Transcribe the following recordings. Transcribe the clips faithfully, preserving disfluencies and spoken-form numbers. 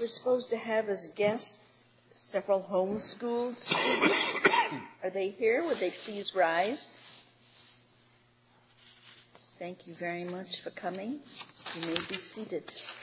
we're supposed to have as guests several homeschooled students. Are they here? Would they please rise? Thank you very much for coming. You may be seated.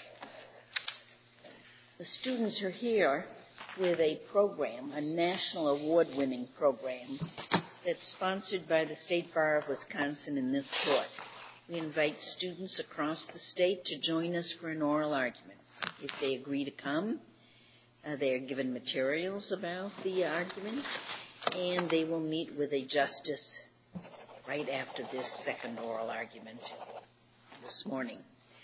The students are here with a program, a national award-winning program that's sponsored by the State Bar of Wisconsin in this court. We invite students across the state to join us for an oral argument. If they agree to come, uh, they are given materials about the argument, and they will meet with a justice right after this second oral argument this morning.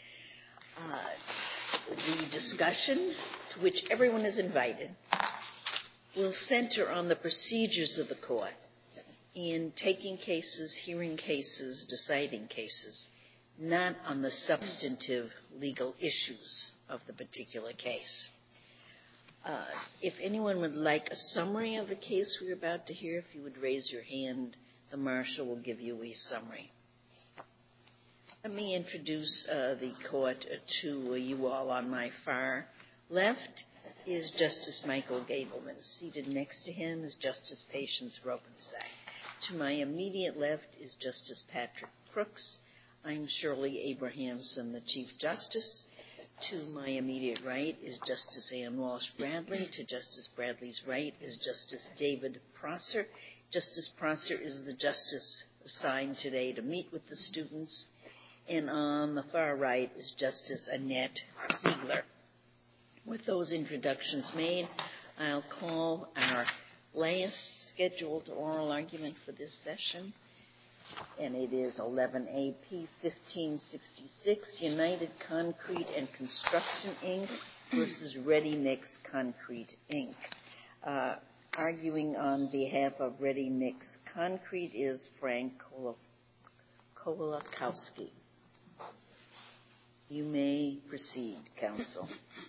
Uh, the discussion, to which everyone is invited, will center on the procedures of the court in taking cases, hearing cases, deciding cases, not on the substantive legal issues of the particular case. Uh, if anyone would like a summary of the case we're about to hear, if you would raise your hand, the marshal will give you a summary. Let me introduce uh, the court to uh, you all. On my far left is Justice Michael Gableman. Seated next to him is Justice Patience Ropensack. To my immediate left is Justice Patrick Crooks. I'm Shirley Abrahamson, the Chief Justice. To my immediate right is Justice Ann Walsh Bradley. To Justice Bradley's right is Justice David Prosser. Justice Prosser is the justice assigned today to meet with the students. And on the far right is Justice Annette Ziegler. With those introductions made, I'll call our last scheduled oral argument for this session, and it is eleven A P fifteen sixty-six, United Concrete and Construction, Incorporated versus Ready Mix Concrete, Incorporated. Uh, arguing on behalf of Ready Mix Concrete is Frank Kolakowski. You may proceed, counsel.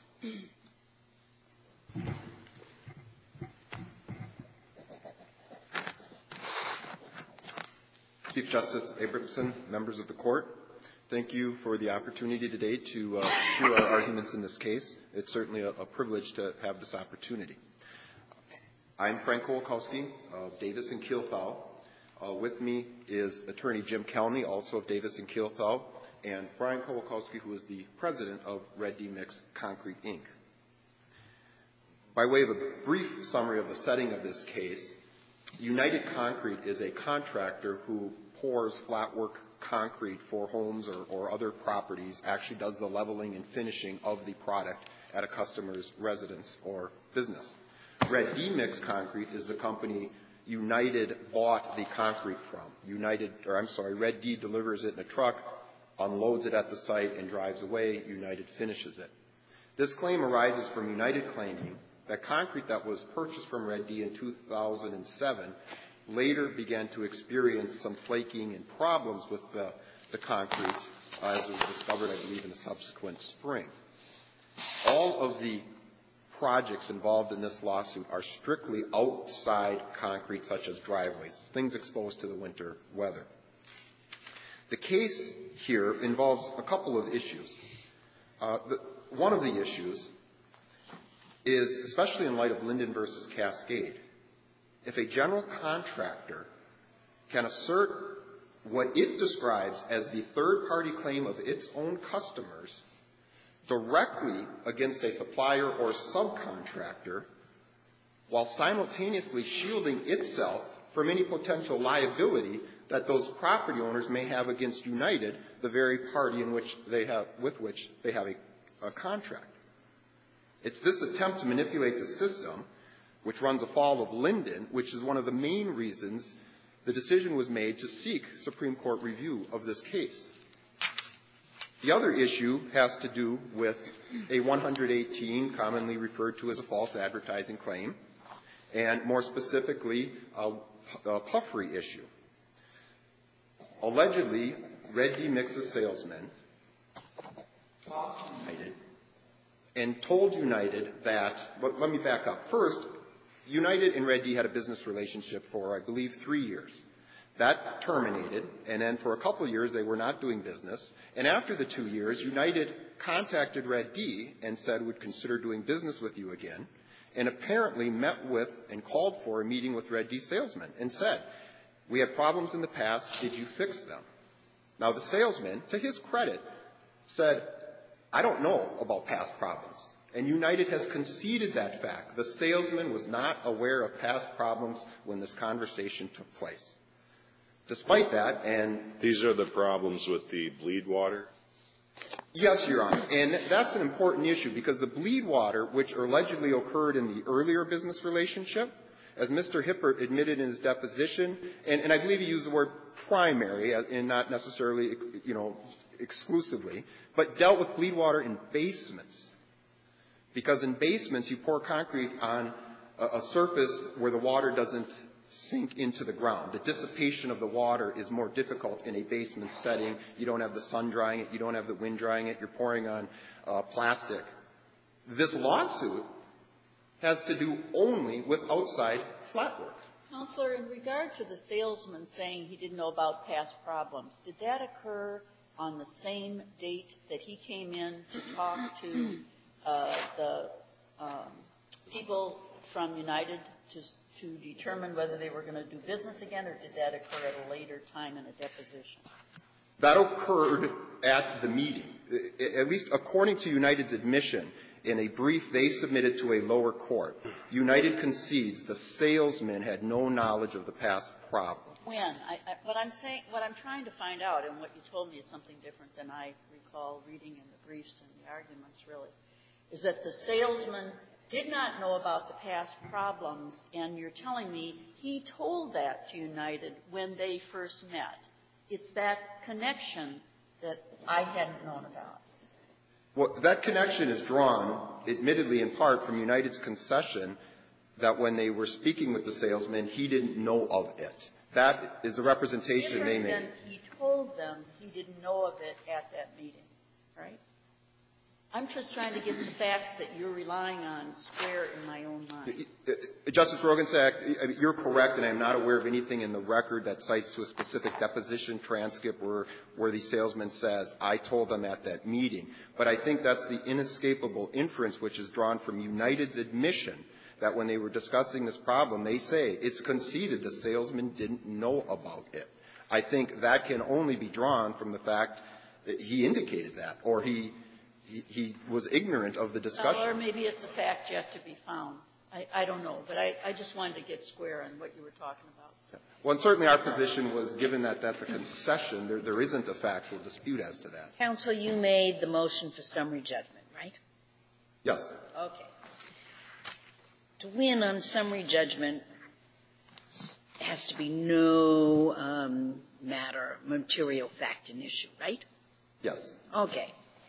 Chief Justice Abramson, members of the court, thank you for the opportunity today to uh, hear our arguments in this case. It's certainly a, a privilege to have this opportunity. I'm Frank Kolakowski of Davis and Kielthau. Uh, with me is Attorney Jim Kelney, also of Davis and Kielthau, and Brian Kolakowski, who is the president of Ready Mix Concrete, Incorporated. By way of a brief summary of the setting of this case, United Concrete is a contractor who pours flat work concrete for homes or, or other properties, actually does the leveling and finishing of the product at a customer's residence or business. Red D Mix Concrete is the company United bought the concrete from. United, or I'm sorry, Red D delivers it in a truck, unloads it at the site, and drives away. United finishes it. This claim arises from United claiming that concrete that was purchased from Red D in two thousand seven later began to experience some flaking and problems with the, the concrete, uh, as was discovered, I believe, in the subsequent spring. All of the projects involved in this lawsuit are strictly outside concrete, such as driveways, things exposed to the winter weather. The case here involves a couple of issues. Uh, the, one of the issues is, especially in light of Linden versus Cascade, if a general contractor can assert what it describes as the third-party claim of its own customers directly against a supplier or subcontractor while simultaneously shielding itself from any potential liability that those property owners may have against United, the very party in which they have, with which they have a, a contract. It's this attempt to manipulate the system which runs afoul of Linden, which is one of the main reasons the decision was made to seek Supreme Court review of this case. The other issue has to do with a one hundred eighteen, commonly referred to as a false advertising claim, and more specifically, a, a puffery issue. Allegedly, Red D Mix's salesmen talked to United and told United that, but let me back up. First, United and Red D had a business relationship for, I believe, three years. That terminated, and then for a couple of years they were not doing business. And after the two years, United contacted Red D and said we'd consider doing business with you again, and apparently met with and called for a meeting with Red D salesmen and said, we had problems in the past, did you fix them? Now the salesman, to his credit, said, I don't know about past problems. And United has conceded that fact. The salesman was not aware of past problems when this conversation took place. Despite that, and... These are the problems with the bleed water? Yes, Your Honor. And that's an important issue because the bleed water, which allegedly occurred in the earlier business relationship, as Mister Hippert admitted in his deposition, and, and I believe he used the word primary and not necessarily, you know, exclusively, but dealt with bleed water in basements. Because in basements, you pour concrete on a, a surface where the water doesn't sink into the ground. The dissipation of the water is more difficult in a basement setting. You don't have the sun drying it. You don't have the wind drying it. You're pouring on uh, plastic. This lawsuit has to do only with outside flat work. Counselor, in regard to the salesman saying he didn't know about past problems, did that occur on the same date that he came in to talk to uh, the um, people from United to to determine whether they were going to do business again, or did that occur at a later time in a deposition? That occurred at the meeting. At least according to United's admission, in a brief they submitted to a lower court, United concedes the salesman had no knowledge of the past problem. When? I, I, what I'm saying, what I'm trying to find out, and what you told me is something different than I recall reading in the briefs and the arguments, really, is that the salesman did not know about the past problems, and you're telling me he told that to United when they first met. It's that connection that I hadn't known about. Well, that connection is drawn, admittedly in part, from United's concession that when they were speaking with the salesman, he didn't know of it. That is the representation Different they made. than he told them he didn't know of it at that meeting, right? I'm just trying to get the facts that you're relying on square in my own mind. Justice Rogensack, you're correct, and I'm not aware of anything in the record that cites to a specific deposition transcript where, where the salesman says, I told them at that meeting. But I think that's the inescapable inference which is drawn from United's admission that when they were discussing this problem, they say it's conceded the salesman didn't know about it. I think that can only be drawn from the fact that he indicated that, or he He, he was ignorant of the discussion. Or maybe it's a fact yet to be found. I, I don't know, but I, I just wanted to get square on what you were talking about. So. Well, and certainly our position was, given that that's a concession, there, there isn't a factual dispute as to that. Counsel, you made the motion for summary judgment, right? Yes. Okay. To win on summary judgment, there has to be no um, matter, material fact and issue, right? Yes. Okay.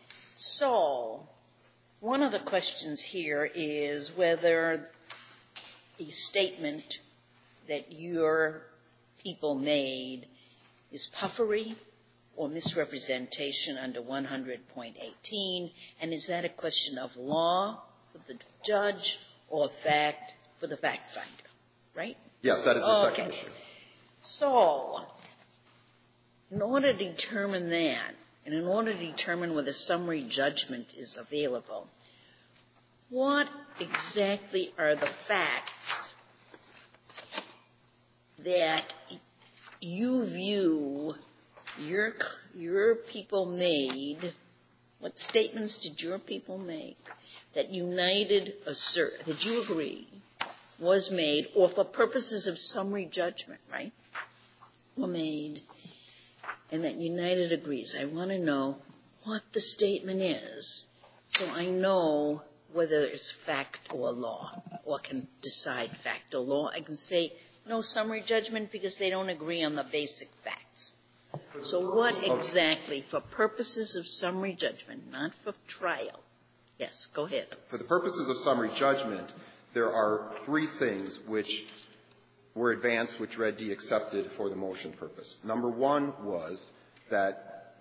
So, one of the questions here is whether a statement that your people made is puffery or misrepresentation under one hundred point eighteen, and is that a question of law for the judge or fact for the fact finder, right? Yes, that is the okay. second issue. So, in order to determine that, and in order to determine whether summary judgment is available, what exactly are the facts that you view your, your people made, what statements did your people make that United assert, that you agree was made, or for purposes of summary judgment, right, were made, and that United agrees? I want to know what the statement is so I know whether it's fact or law, or can decide fact or law. I can say no summary judgment because they don't agree on the basic facts. So what exactly, for purposes of summary judgment, not for trial? Yes, go ahead. For the purposes of summary judgment, there are three things which were advanced which Red D accepted for the motion purpose. Number one was that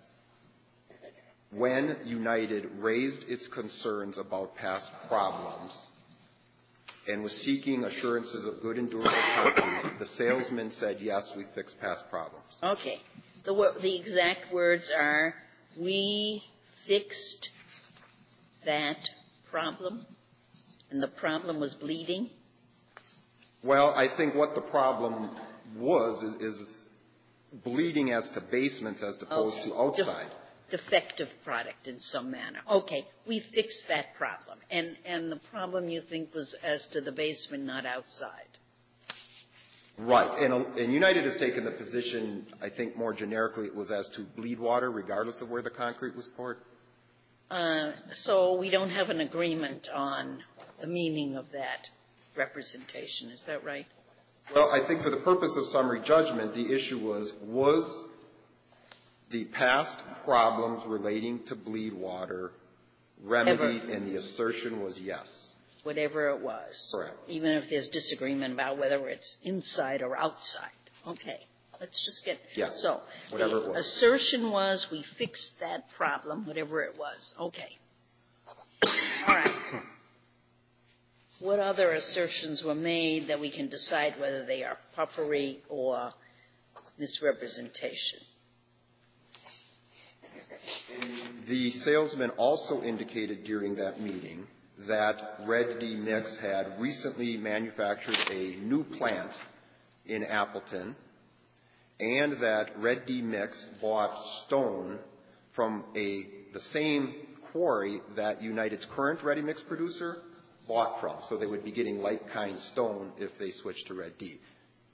when United raised its concerns about past problems, and was seeking assurances of good and durable concrete, the salesman said, yes, we fix past problems. Okay. The, wo- the exact words are, we fixed that problem, and the problem was bleeding? Well, I think what the problem was is, is bleeding as to basements as opposed Okay. to outside. Def- defective product in some manner. Okay, we fixed that problem. And, and the problem you think was as to the basement, not outside. Right. And, uh, and United has taken the position, I think more generically, it was as to bleed water regardless of where the concrete was poured. Uh, so we don't have an agreement on the meaning of that representation. Is that right? Well, I think for the purpose of summary judgment, the issue was, was the past problems relating to bleed water remedied? Ever. And the assertion was yes. Whatever it was. Correct. Even if there's disagreement about whether it's inside or outside. Okay. Let's just get... Yes. So, Whatever the it was. assertion was we fixed that problem, whatever it was. Okay. All right. What other assertions were made that we can decide whether they are puffery or misrepresentation? The salesman also indicated during that meeting that Red D Mix had recently manufactured a new plant in Appleton, and that Red D Mix bought stone from a the same quarry that United's current ready mix producer bought from. So they would be getting like kind stone if they switched to Red D.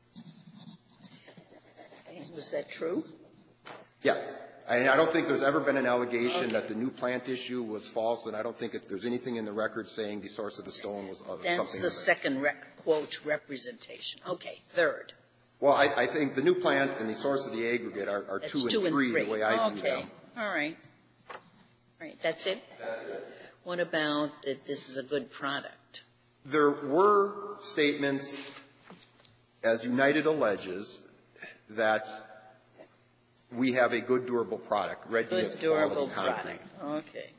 And was that true? Yes. And I don't think there's ever been an allegation Okay. that the new plant issue was false, and I don't think it, there's anything in the record saying the source of the stone was uh, That's something. the other. second re- quote representation. Okay. Third. Well, I, I think the new plant and the source of the aggregate are, are That's two, two and three, three. the way I okay. view them. All right. All right. That's it? That's it. What about that this is a good product? There were statements, as United alleges, that we have a good, durable product. Red D Good, is durable quality concrete. product. Okay.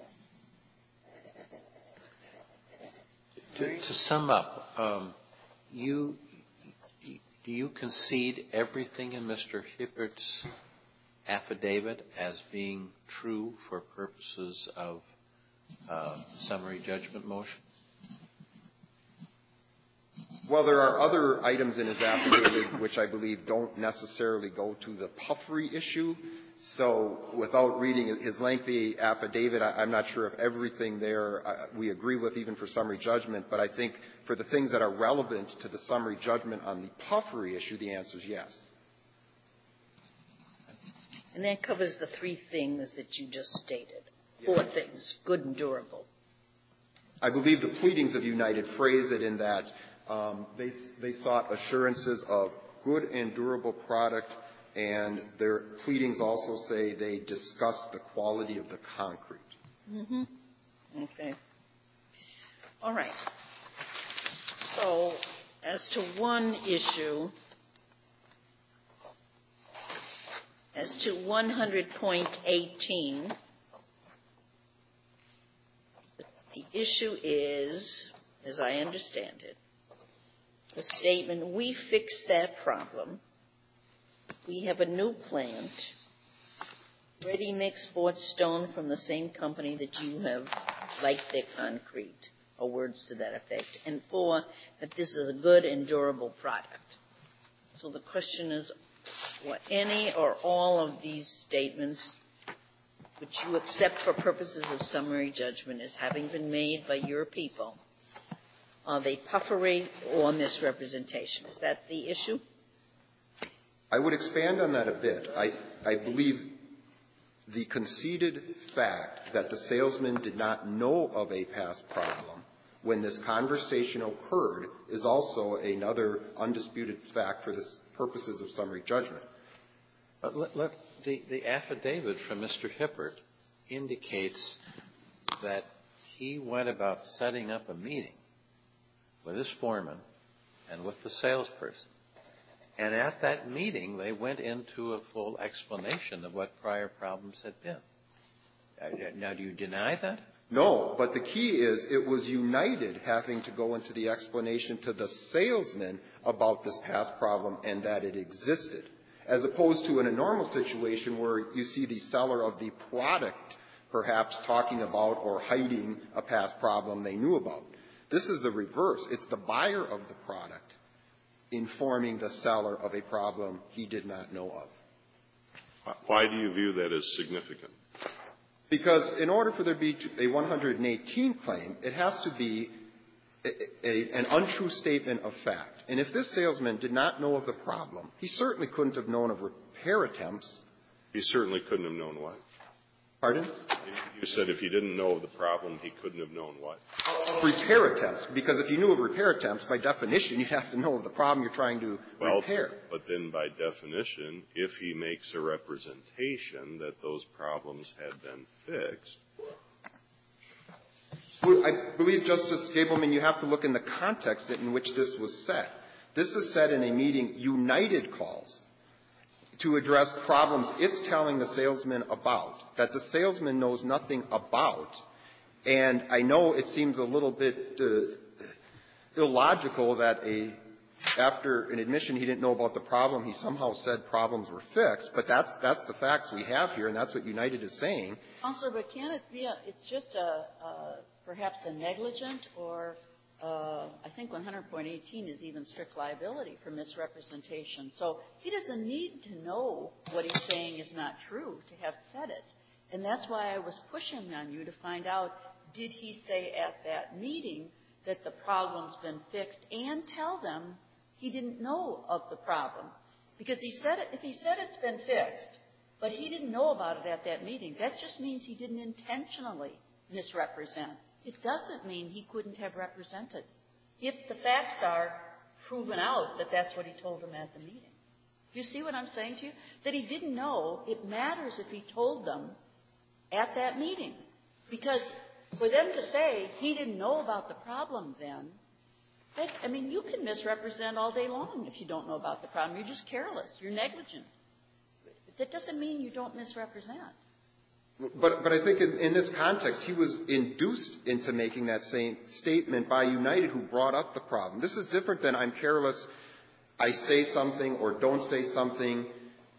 To, to sum up, um, you, do you concede everything in Mister Hippert's affidavit as being true for purposes of uh, summary judgment motion? Well, there are other items in his affidavit which I believe don't necessarily go to the puffery issue. So without reading his lengthy affidavit, I, I'm not sure if everything there uh, we agree with even for summary judgment, but I think for the things that are relevant to the summary judgment on the puffery issue, the answer is yes. And that covers the three things that you just stated. Four things. Good and durable. I believe the pleadings of United phrase it in that um, they, they sought assurances of good and durable product, and their pleadings also say they discussed the quality of the concrete. Mm-hmm. Okay. All right. So, as to one issue, as to one hundred point eighteen, the issue is, as I understand it, the statement, we fixed that problem. We have a new plant. Ready mix bought stone from the same company that you have, like their concrete, or words to that effect. And four, that this is a good and durable product. So the question is, what any or all of these statements, which you accept for purposes of summary judgment as having been made by your people, are they puffery or misrepresentation? Is that the issue? I would expand on that a bit. I, I believe the conceded fact that the salesman did not know of a past problem when this conversation occurred is also another undisputed fact for the purposes of summary judgment. But let, let, the, the affidavit from Mister Hippert indicates that he went about setting up a meeting with his foreman and with the salesperson. And at that meeting, they went into a full explanation of what prior problems had been. Now, do you deny that? No, but the key is it was United having to go into the explanation to the salesman about this past problem and that it existed, as opposed to in a normal situation where you see the seller of the product perhaps talking about or hiding a past problem they knew about. This is the reverse. It's the buyer of the product informing the seller of a problem he did not know of. Why do you view that as significant? Because in order for there to be a one hundred eighteen claim, it has to be a, a, an untrue statement of fact. And if this salesman did not know of the problem, he certainly couldn't have known of repair attempts. He certainly couldn't have known what? Pardon? You said if he didn't know of the problem, he couldn't have known what? Repair attempts. Because if you knew of repair attempts, by definition, you'd have to know of the problem you're trying to well, repair. But then by definition, if he makes a representation that those problems had been fixed. Well, I believe, Justice Gableman, you have to look in the context in which this was said. This is said in a meeting United calls to address problems it's telling the salesman about, that the salesman knows nothing about. And I know it seems a little bit uh, illogical that a, after an admission he didn't know about the problem, he somehow said problems were fixed, but that's, that's the facts we have here, and that's what United is saying. Counselor, but can it be a, it's just a, a perhaps a negligent or Uh, I think one hundred point eighteen is even strict liability for misrepresentation. So he doesn't need to know what he's saying is not true to have said it. And that's why I was pushing on you to find out, did he say at that meeting that the problem's been fixed, and tell them he didn't know of the problem? Because he said it, if he said it's been fixed, but he didn't know about it at that meeting, that just means he didn't intentionally misrepresent. It doesn't mean he couldn't have represented if the facts are proven out that that's what he told them at the meeting. Do you see what I'm saying to you? That he didn't know, it matters if he told them at that meeting. Because for them to say he didn't know about the problem then, that, I mean, you can misrepresent all day long if you don't know about the problem. You're just careless. You're negligent. That doesn't mean you don't misrepresent. But, but I think in, in this context, he was induced into making that same statement by United, who brought up the problem. This is different than I'm careless, I say something or don't say something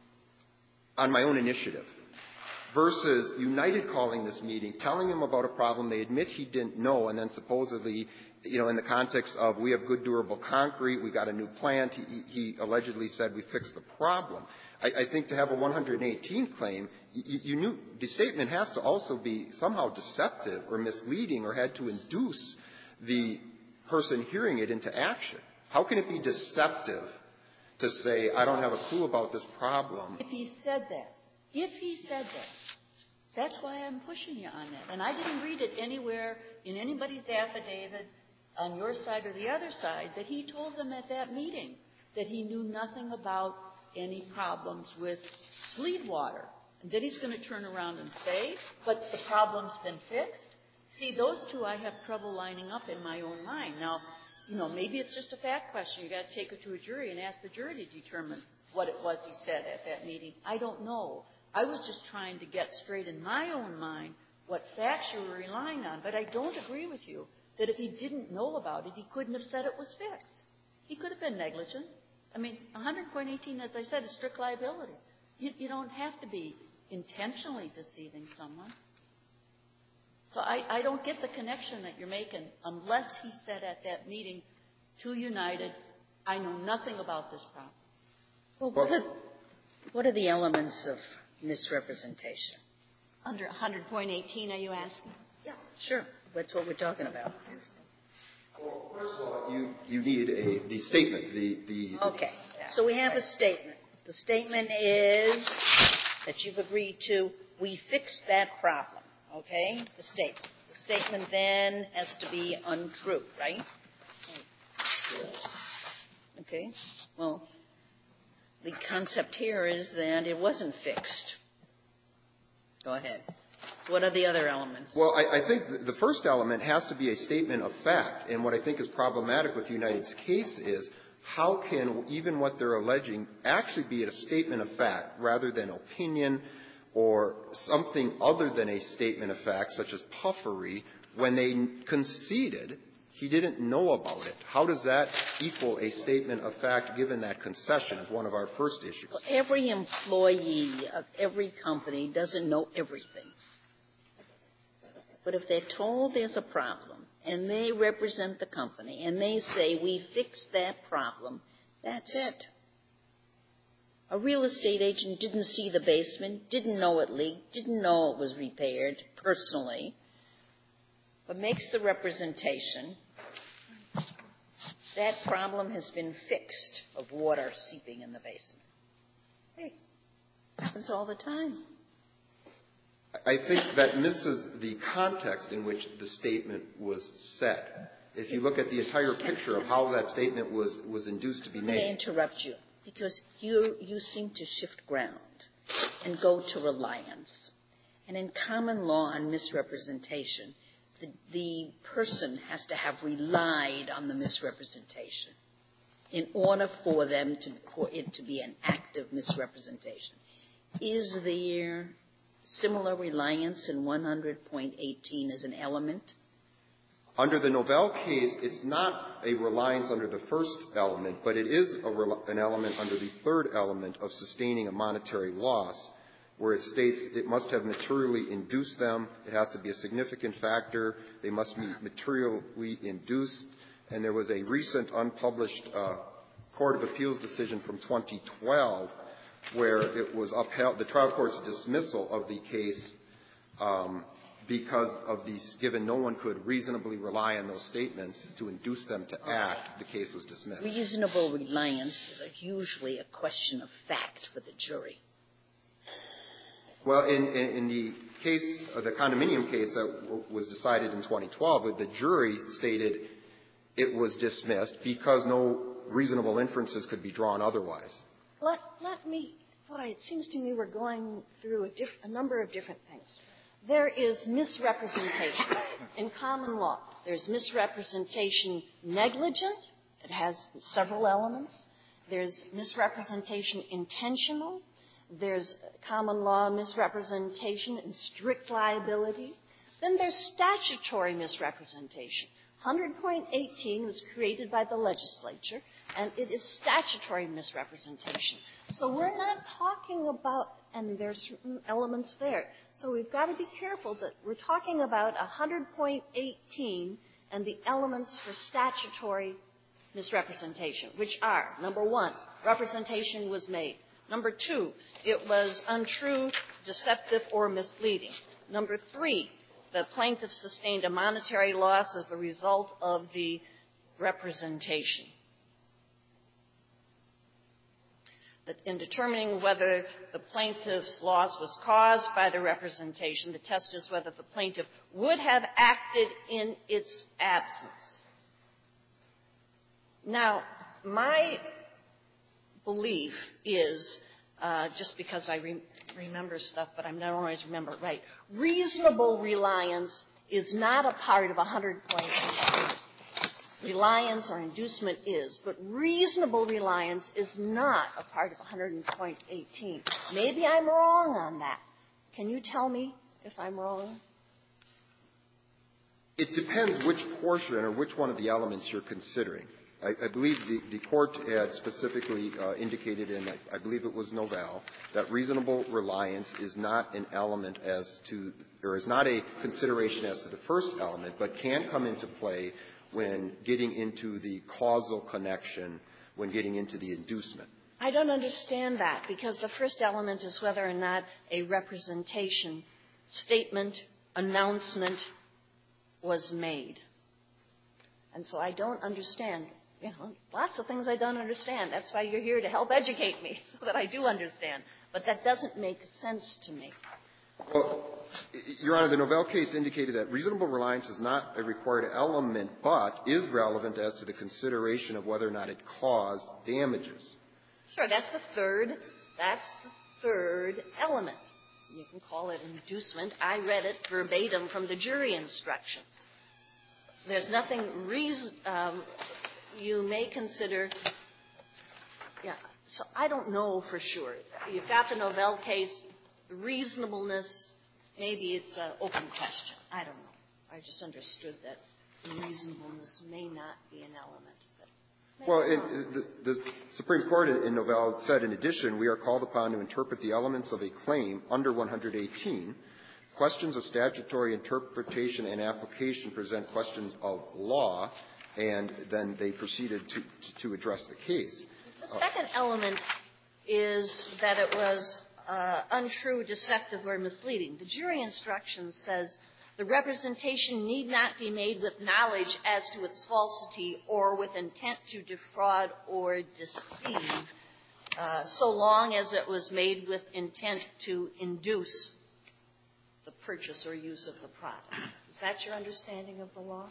on my own initiative, versus United calling this meeting, telling him about a problem they admit he didn't know, and then supposedly, you know, in the context of we have good durable concrete, we got a new plant, he, he allegedly said we fixed the problem. I, I think to have a one hundred eighteen claim, you, you knew the statement has to also be somehow deceptive or misleading, or had to induce the person hearing it into action. How can it be deceptive to say, I don't have a clue about this problem? If he said that, if he said that, that's why I'm pushing you on that. And I didn't read it anywhere in anybody's affidavit on your side or the other side that he told them at that meeting that he knew nothing about any problems with bleed water, and that he's going to turn around and say, but the problem's been fixed. See, those two I have trouble lining up in my own mind. Now, you know, maybe it's just a fact question. You got to take it to a jury and ask the jury to determine what it was he said at that meeting. I don't know. I was just trying to get straight in my own mind what facts you were relying on, but I don't agree with you that if he didn't know about it, he couldn't have said it was fixed. He could have been negligent. I mean, one hundred point eighteen, as I said, is strict liability. You, you don't have to be intentionally deceiving someone. So I, I don't get the connection that you're making unless he said at that meeting to United, I know nothing about this problem. Well, what are, what are the elements of misrepresentation? Under one hundred point eighteen, are you asking? Yeah, sure. That's what we're talking about. Well, first of all, you, you need a, the statement, the, the... Okay. So we have a statement. The statement is that you've agreed to, we fixed that problem. Okay? The statement. The statement then has to be untrue, right? Okay. Well, the concept here is that it wasn't fixed. Go ahead. What are the other elements? Well, I, I think the first element has to be a statement of fact. And what I think is problematic with United's case is how can even what they're alleging actually be a statement of fact rather than opinion or something other than a statement of fact, such as puffery, when they conceded he didn't know about it? How does that equal a statement of fact given that concession is one of our first issues? Well, every employee of every company doesn't know everything. But if they're told there's a problem and they represent the company and they say, we fixed that problem, that's it. A real estate agent didn't see the basement, didn't know it leaked, didn't know it was repaired personally, but makes the representation that problem has been fixed of water seeping in the basement. Hey, happens all the time. I think that misses the context in which the statement was said. If you look at the entire picture of how that statement was, was induced to be made. Let me interrupt you, because you, you seem to shift ground and go to reliance. And in common law on misrepresentation, the, the person has to have relied on the misrepresentation in order for them to, for it to be an active misrepresentation. Is there similar reliance in one hundred point eighteen as an element? Under the Novell case, it's not a reliance under the first element, but it is a rel- an element under the third element of sustaining a monetary loss, where it states it must have materially induced them, it has to be a significant factor, they must be materially induced, and there was a recent unpublished uh, Court of Appeals decision from twenty twelve where it was upheld, the trial court's dismissal of the case um, because of these, given no one could reasonably rely on those statements to induce them to act, the case was dismissed. Reasonable reliance is a, usually a question of fact for the jury. Well, in, in, in the case, uh, the condominium case that w- was decided in twenty twelve, the jury stated it was dismissed because no reasonable inferences could be drawn otherwise. Let, let me, boy, it seems to me we're going through a, diff, a number of different things. There is misrepresentation in common law. There's misrepresentation negligent. It has several elements. There's misrepresentation intentional. There's common law misrepresentation and strict liability. Then there's statutory misrepresentation. one hundred point eighteen was created by the legislature, and it is statutory misrepresentation. So we're not talking about, and there's certain elements there. So we've got to be careful that we're talking about one hundred point eighteen and the elements for statutory misrepresentation, which are, number one, representation was made. Number two, it was untrue, deceptive, or misleading. Number three, the plaintiff sustained a monetary loss as the result of the representation. That in determining whether the plaintiff's loss was caused by the representation, the test is whether the plaintiff would have acted in its absence. Now, my belief is, uh, just because I re- remember stuff, but I don't always remember it right, reasonable reliance is not a part of one hundred point eighteen. Reliance or inducement is, but reasonable reliance is not a part of one hundred point eighteen. Maybe I'm wrong on that. Can you tell me if I'm wrong? It depends which portion or which one of the elements you're considering. I, I believe the, the court had specifically uh, indicated in, I, I believe it was Novell, that reasonable reliance is not an element as to, or is not a consideration as to the first element, but can come into play when getting into the causal connection, when getting into the inducement. I don't understand that, because the first element is whether or not a representation, statement, announcement was made. And so I don't understand. You know, lots of things I don't understand. That's why you're here to help educate me so that I do understand. But that doesn't make sense to me. Well, Your Honor, the Novell case indicated that reasonable reliance is not a required element, but is relevant as to the consideration of whether or not it caused damages. Sure, that's the third. That's the third element. You can call it inducement. I read it verbatim from the jury instructions. There's nothing reason um, you may consider. Yeah. So I don't know for sure. You've got the Novell case. the reasonableness, maybe it's an open question. I don't know. I just understood that the reasonableness may not be an element. Well, it, it, the, the Supreme Court in Novell said, in addition, we are called upon to interpret the elements of a claim under one eighteen. Questions of statutory interpretation and application present questions of law, and then they proceeded to, to, to address the case. The second element is that it was uh, untrue, deceptive, or misleading. The jury instruction says the representation need not be made with knowledge as to its falsity or with intent to defraud or deceive, uh, so long as it was made with intent to induce the purchase or use of the product. Is that your understanding of the law?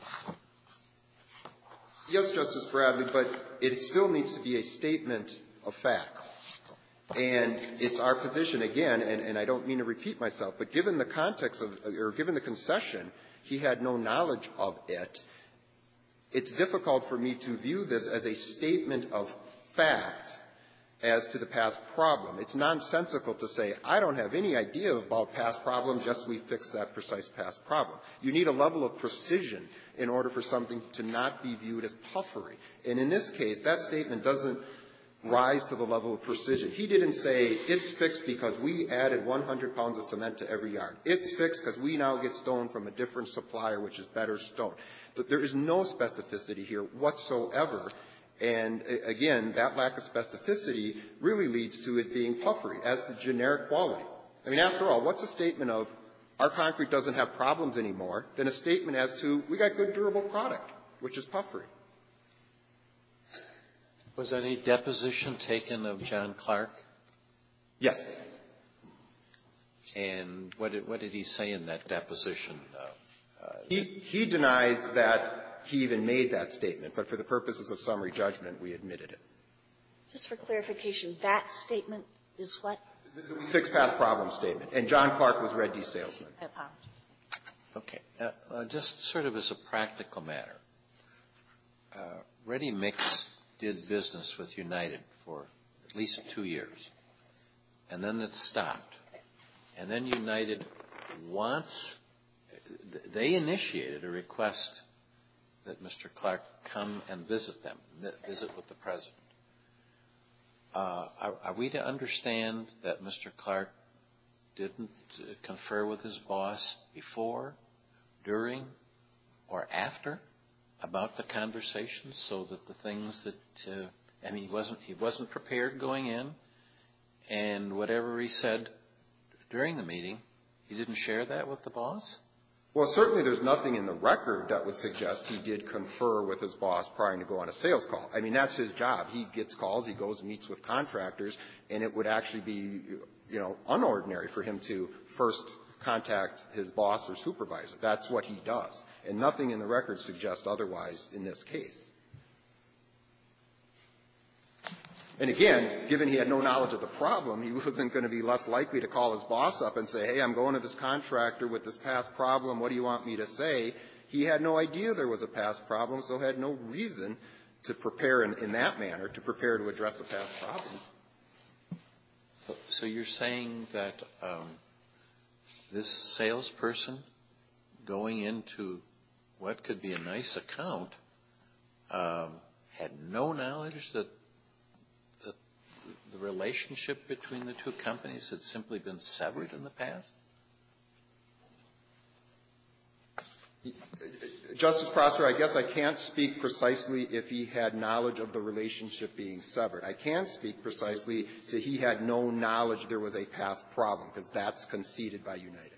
Yes, Justice Bradley, but it still needs to be a statement of fact. And it's our position, again, and, and I don't mean to repeat myself, but given the context of, or given the concession, he had no knowledge of it, it's difficult for me to view this as a statement of fact as to the past problem. It's nonsensical to say, I don't have any idea about past problem, just we fixed that precise past problem. You need a level of precision in order for something to not be viewed as puffery. And in this case, that statement doesn't rise to the level of precision. He didn't say, it's fixed because we added one hundred pounds of cement to every yard. It's fixed because we now get stone from a different supplier, which is better stone. But there is no specificity here whatsoever. And again, that lack of specificity really leads to it being puffery as to generic quality. I mean, after all, what's a statement of our concrete doesn't have problems anymore than a statement as to we got good durable product, which is puffery. Was any deposition taken of John Clark? Yes. And what did, what did he say in that deposition? Uh, uh, he, he denies that he even made that statement, but for the purposes of summary judgment, we admitted it. Just for clarification, that statement is what? The, the fixed past problem statement. And John Clark was Red D salesman. I apologize. Okay. Uh, uh, just sort of as a practical matter, uh, Ready Mix did business with United for at least two years, and then it stopped. And then United wants, they initiated a request that Mister Clark come and visit them, visit with the president. Uh, are, are we to understand that Mister Clark didn't uh, confer with his boss before, during, or after about the conversations, so that the things that, uh, I mean, he wasn't, he wasn't prepared going in, and whatever he said during the meeting, he didn't share that with the boss? Well, certainly there's nothing in the record that would suggest he did confer with his boss prior to go on a sales call. I mean, that's his job. He gets calls, he goes and meets with contractors, and it would actually be, you know, unordinary for him to first contact his boss or supervisor. That's what he does. And nothing in the record suggests otherwise in this case. And again, given he had no knowledge of the problem, he wasn't going to be less likely to call his boss up and say, hey, I'm going to this contractor with this past problem. What do you want me to say? He had no idea there was a past problem, so had no reason to prepare in, in that manner, to prepare to address the past problem. So, so you're saying that um, this salesperson going into what could be a nice account um, had no knowledge that the relationship between the two companies had simply been severed in the past? Justice Prosser, I guess I can't speak precisely if he had knowledge of the relationship being severed. I can speak precisely to he had no knowledge there was a past problem, because that's conceded by United.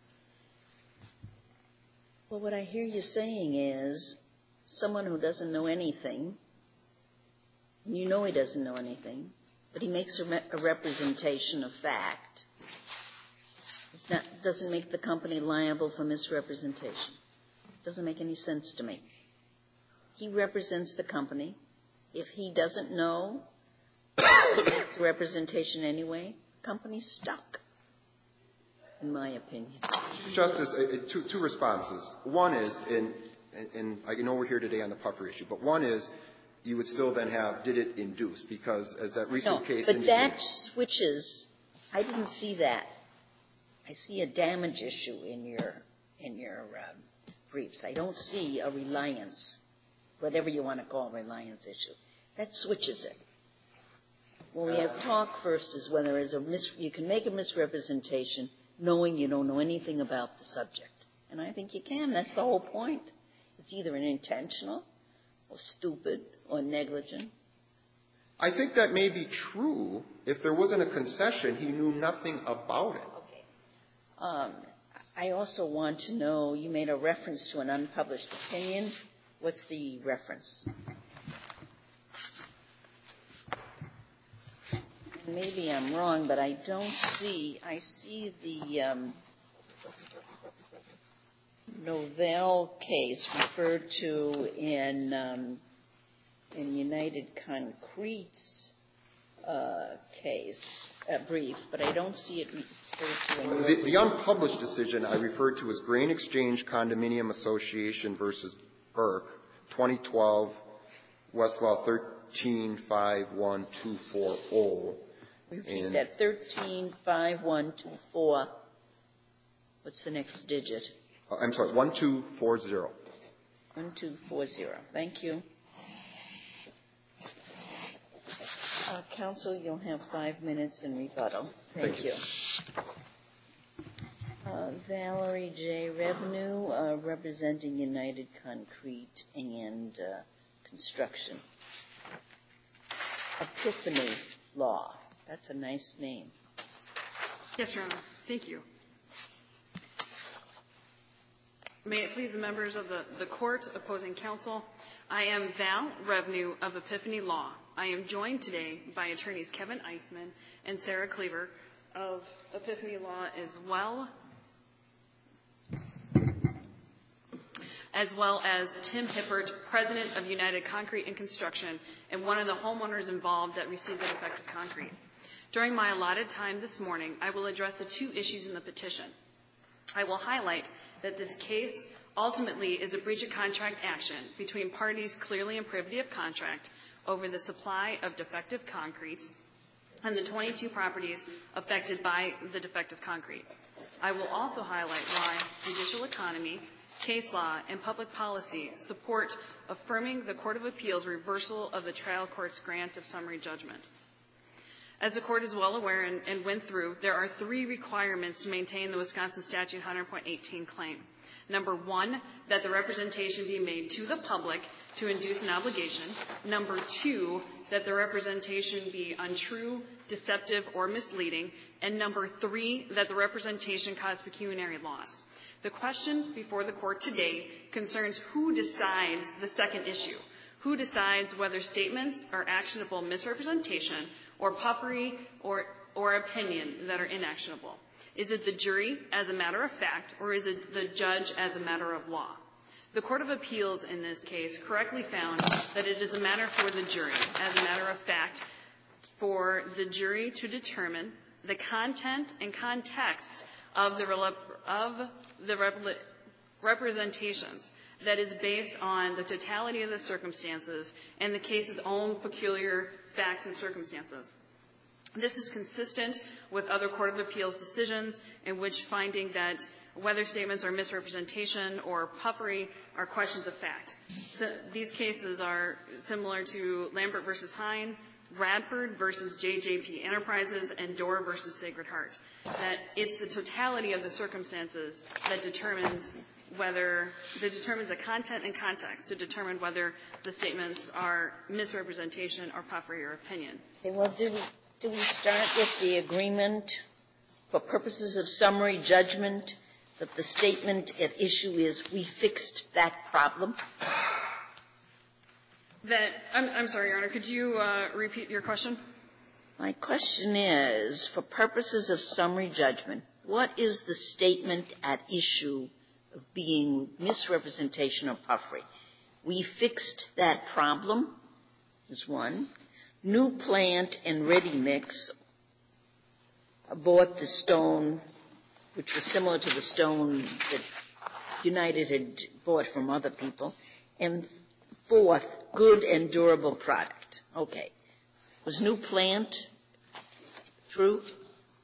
Well, what I hear you saying is someone who doesn't know anything, and you know he doesn't know anything, but he makes a, re- a representation of fact. It's not, doesn't make the company liable for misrepresentation. Doesn't make any sense to me. He represents the company. If he doesn't know, he makes the representation anyway, company's stuck, in my opinion. Justice, uh, two, two responses. One is, and, and I know we're here today on the puffer issue, but one is, you would still then have, did it induce? Because as that recent no, case but indicated. that switches. I didn't see that. I see a damage issue in your in your um, briefs. I don't see a reliance, whatever you want to call a reliance issue. That switches it. When we have talk first is when there is a mis- you can make a misrepresentation knowing you don't know anything about the subject. And I think you can. That's the whole point. It's either an intentional or stupid or negligent. I think that may be true if there wasn't a concession. He knew nothing about it. Okay. Um, I also want to know, you made a reference to an unpublished opinion. What's the reference? Maybe I'm wrong, but I don't see, I see the um, Novell case referred to in um, in United Concrete's uh, case, uh, brief, but I don't see it referred to in the, the unpublished decision I referred to as Grain Exchange Condominium Association versus Burke, twenty twelve, Westlaw thirteen five one two four zero. Repeat that, thirteen five one two four. What's the next digit? Uh, I'm sorry, one two four zero. one two four zero. Thank you. Uh, counsel, you'll have five minutes in rebuttal. Thank, Thank you. you. Uh, Valerie J. Revenue, uh, representing United Concrete and uh, Construction. Epiphany Law. That's a nice name. Yes, Your Honor. Thank you. May it please the members of the, the court, opposing counsel, I am Val Revenue of Epiphany Law. I am joined today by attorneys Kevin Eisman and Sarah Cleaver of Epiphany Law as well, as well as Tim Hippert, president of United Concrete and Construction, and one of the homeowners involved that received the defective concrete. During my allotted time this morning, I will address the two issues in the petition. I will highlight that this case ultimately is a breach of contract action between parties clearly in privity of contract over the supply of defective concrete and the twenty-two properties affected by the defective concrete. I will also highlight why judicial economy, case law, and public policy support affirming the Court of Appeals' reversal of the trial court's grant of summary judgment. As the court is well aware and, and went through, there are three requirements to maintain the Wisconsin Statute one hundred point eighteen claim. Number one, that the representation be made to the public to induce an obligation. Number two, that the representation be untrue, deceptive, or misleading. And number three, that the representation cause pecuniary loss. The question before the court today concerns who decides the second issue. Who decides whether statements are actionable misrepresentation or puffery or, or opinion that are inactionable? Is it the jury as a matter of fact, or is it the judge as a matter of law? The Court of Appeals in this case correctly found that it is a matter for the jury, as a matter of fact, for the jury to determine the content and context of the, of the representations that is based on the totality of the circumstances and the case's own peculiar facts and circumstances. This is consistent with other Court of Appeals decisions in which finding that whether statements are misrepresentation or puffery are questions of fact. So these cases are similar to Lambert versus Hine, Radford versus J J P Enterprises, and Dorr versus Sacred Heart. That it's the totality of the circumstances that determines whether that determines the content and context to determine whether the statements are misrepresentation or puffery or opinion. Okay, well, do we, do we start with the agreement for purposes of summary judgment that the statement at issue is we fixed that problem? That I'm, I'm sorry, Your Honor. Could you uh, repeat your question? My question is, for purposes of summary judgment, what is the statement at issue of being misrepresentation or puffery? We fixed that problem is one. New plant and ready mix bought the stone, which was similar to the stone that United had bought from other people. And fourth, good and durable product. Okay. Was new plant true?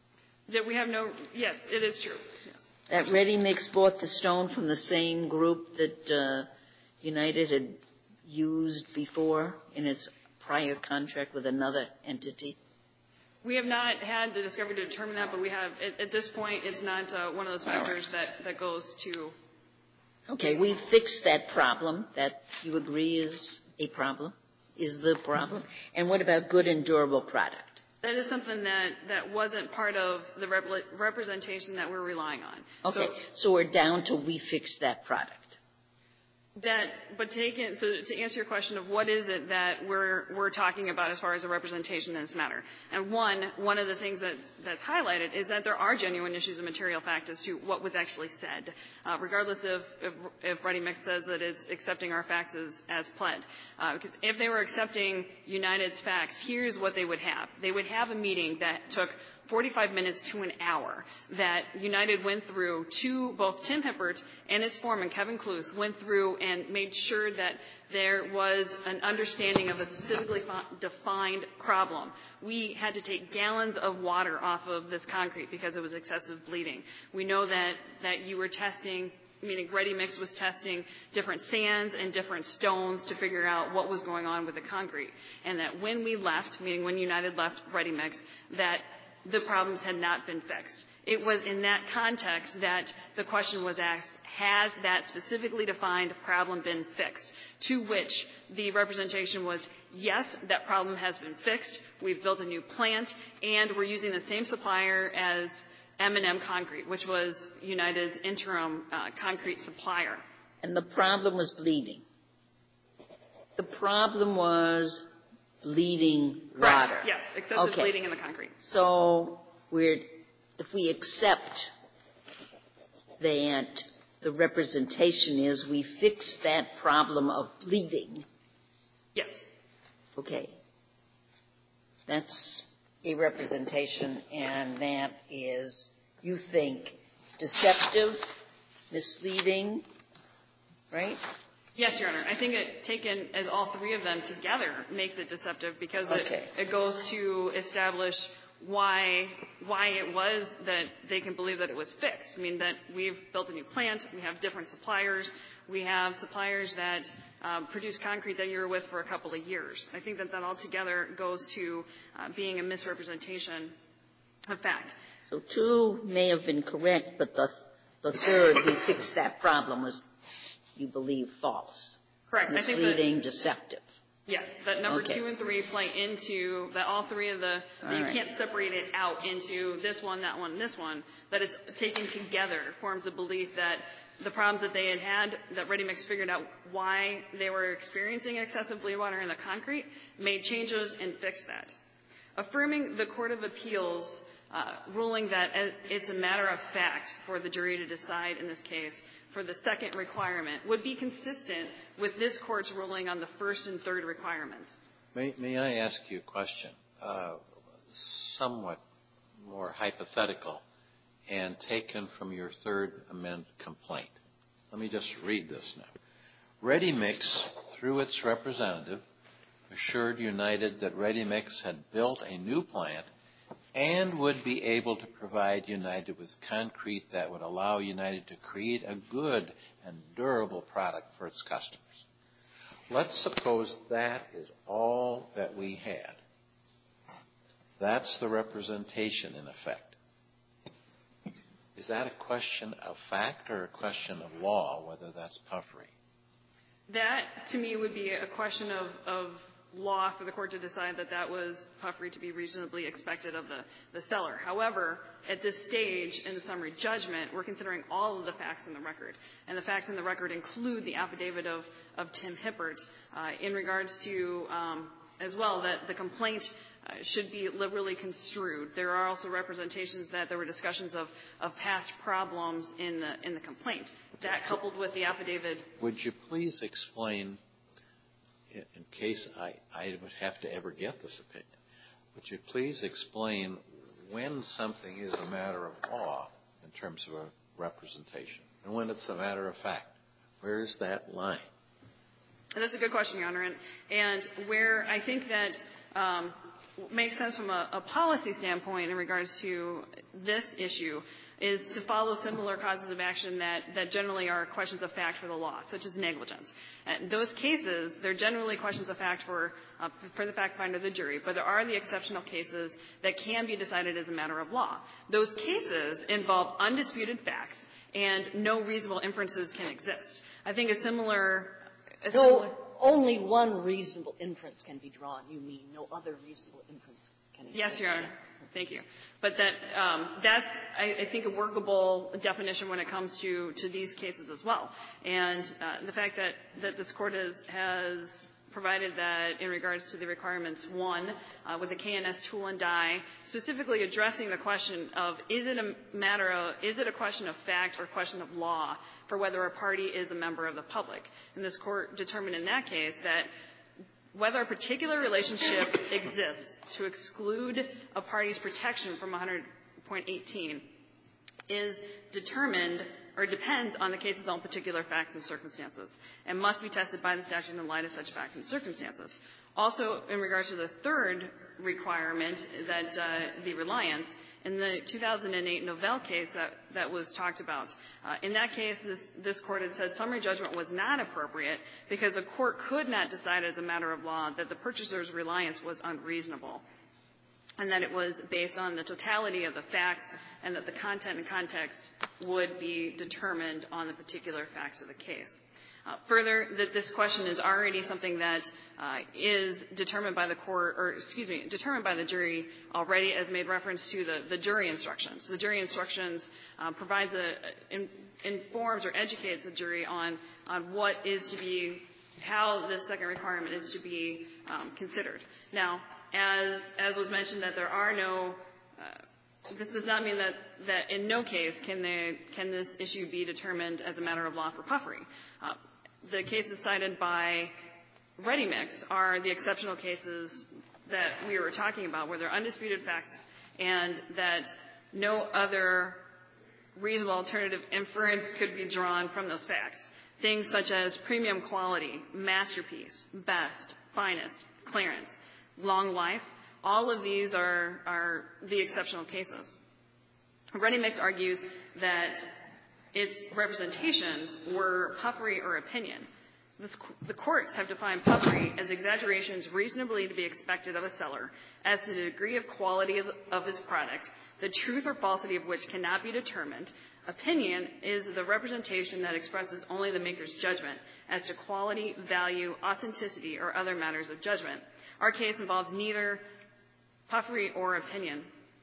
That we have no, yes, it is true. Yes. That Ready Mix bought the stone from the same group that uh, United had used before in its prior contract with another entity? We have not had the discovery to determine that, but we have, at, at this point, it's not uh, one of those factors right. that, that goes to. Okay, we fixed that problem. That you agree is a problem, is the problem. And what about good and durable product? That is something that, that wasn't part of the rep- representation that we're relying on. Okay, so, so we're down to we fixed that product. That, but taken, so to answer your question of what is it that we're, we're talking about as far as a representation in this matter. And one, one of the things that, that's highlighted is that there are genuine issues of material fact as to what was actually said, uh, regardless of if, if Ready Mix says that it's accepting our facts as, as pled. Uh, because if they were accepting United's facts, here's what they would have. They would have a meeting that took forty-five minutes to an hour that United went through to both Tim Hippert and his foreman, Kevin Cluse, went through and made sure that there was an understanding of a specifically defined problem. We had to take gallons of water off of this concrete because it was excessive bleeding. We know that, that you were testing, meaning Ready Mix was testing different sands and different stones to figure out what was going on with the concrete. And that when we left, meaning when United left Ready Mix, that the problems had not been fixed. It was in that context that the question was asked, has that specifically defined problem been fixed? To which the representation was, yes, that problem has been fixed. We've built a new plant, and we're using the same supplier as M and M Concrete, which was United's interim uh, concrete supplier. And the problem was bleeding. The problem was bleeding water. Correct. Yes, excessive okay. bleeding in the concrete. So we're, if we accept that the representation is we fixed that problem of bleeding. Yes. Okay. That's a representation, and that is, you think, deceptive, misleading, right? Yes, Your Honor. I think it taken as all three of them together makes it deceptive because okay. it, it goes to establish why why it was that they can believe that it was fixed. I mean, that we've built a new plant, we have different suppliers, we have suppliers that um, produce concrete that you were with for a couple of years. I think that that all together goes to uh, being a misrepresentation of fact. So two may have been correct, but the the third, we fixed that problem, was, you believe, false. Correct. Misleading, I think that, deceptive. yes, that number okay. two and three play into that all three of the, that you right. can't separate it out into this one, that one, this one, that it's taken together forms a belief that the problems that they had had, that Ready Mix figured out why they were experiencing excessive bleed water in the concrete, made changes and fixed that. Affirming the Court of Appeals uh, ruling that it's a matter of fact for the jury to decide in this case for the second requirement would be consistent with this Court's ruling on the first and third requirements. May, may I ask you a question, uh, somewhat more hypothetical and taken from your third amendment complaint? Let me just read this now. Ready Mix, through its representative, assured United that Ready Mix had built a new plant and would be able to provide United with concrete that would allow United to create a good and durable product for its customers. Let's suppose that is all that we had. That's the representation, in effect. Is that a question of fact or a question of law, whether that's puffery? That, to me, would be a question of, of law for the court to decide that that was puffery to be reasonably expected of the, the seller. However, at this stage in the summary judgment, we're considering all of the facts in the record. And the facts in the record include the affidavit of, of Tim Hippert uh, in regards to, um, as well, that the complaint uh, should be liberally construed. There are also representations that there were discussions of, of past problems in the, in the complaint. That, coupled with the affidavit. Would you please explain, in case I, I would have to ever get this opinion, would you please explain when something is a matter of law in terms of a representation and when it's a matter of fact? Where is that line? And that's a good question, Your Honor. And, and where I think that um, makes sense from a, a policy standpoint in regards to this issue is to follow similar causes of action that, that generally are questions of fact for the law, such as negligence. And those cases, they're generally questions of fact for, uh, for the fact finder, the jury, but there are the exceptional cases that can be decided as a matter of law. Those cases involve undisputed facts, and no reasonable inferences can exist. I think a similar... A no, similar only one reasonable inference can be drawn. You mean no other reasonable inference can exist? Yes, Your Honor. Thank you. But that um, that's, I, I think, a workable definition when it comes to, to these cases as well. And uh, the fact that, that this Court has, has provided that in regards to the requirements, one, uh, with the K N S tool and die, specifically addressing the question of is it a matter of, is it a question of fact or question of law for whether a party is a member of the public. And this Court determined in that case that whether a particular relationship exists to exclude a party's protection from one hundred point eighteen is determined or depends on the case's own particular facts and circumstances and must be tested by the statute in the light of such facts and circumstances. Also, in regards to the third requirement, that uh, the reliance, in the two thousand eight Novell case that, that was talked about, uh, in that case, this, this Court had said summary judgment was not appropriate because a court could not decide as a matter of law that the purchaser's reliance was unreasonable and that it was based on the totality of the facts and that the content and context would be determined on the particular facts of the case. Uh, further, that this question is already something that uh, is determined by the court, or excuse me, determined by the jury already, as made reference to the, the jury instructions. The jury instructions um, provides a, in, informs or educates the jury on on what is to be, how this second requirement is to be um, considered. Now, as as was mentioned, that there are no. Uh, This does not mean that, that in no case can, they, can this issue be determined as a matter of law for puffery. Uh, the cases cited by Ready Mix are the exceptional cases that we were talking about, where there are undisputed facts and that no other reasonable alternative inference could be drawn from those facts. Things such as premium quality, masterpiece, best, finest, clearance, long life, all of these are, are the exceptional cases. Ready Mix argues that its representations were puffery or opinion. This, the courts have defined puffery as exaggerations reasonably to be expected of a seller as to the degree of quality of, of his product, the truth or falsity of which cannot be determined. Opinion is the representation that expresses only the maker's judgment as to quality, value, authenticity, or other matters of judgment. Our case involves neither puffery or opinion.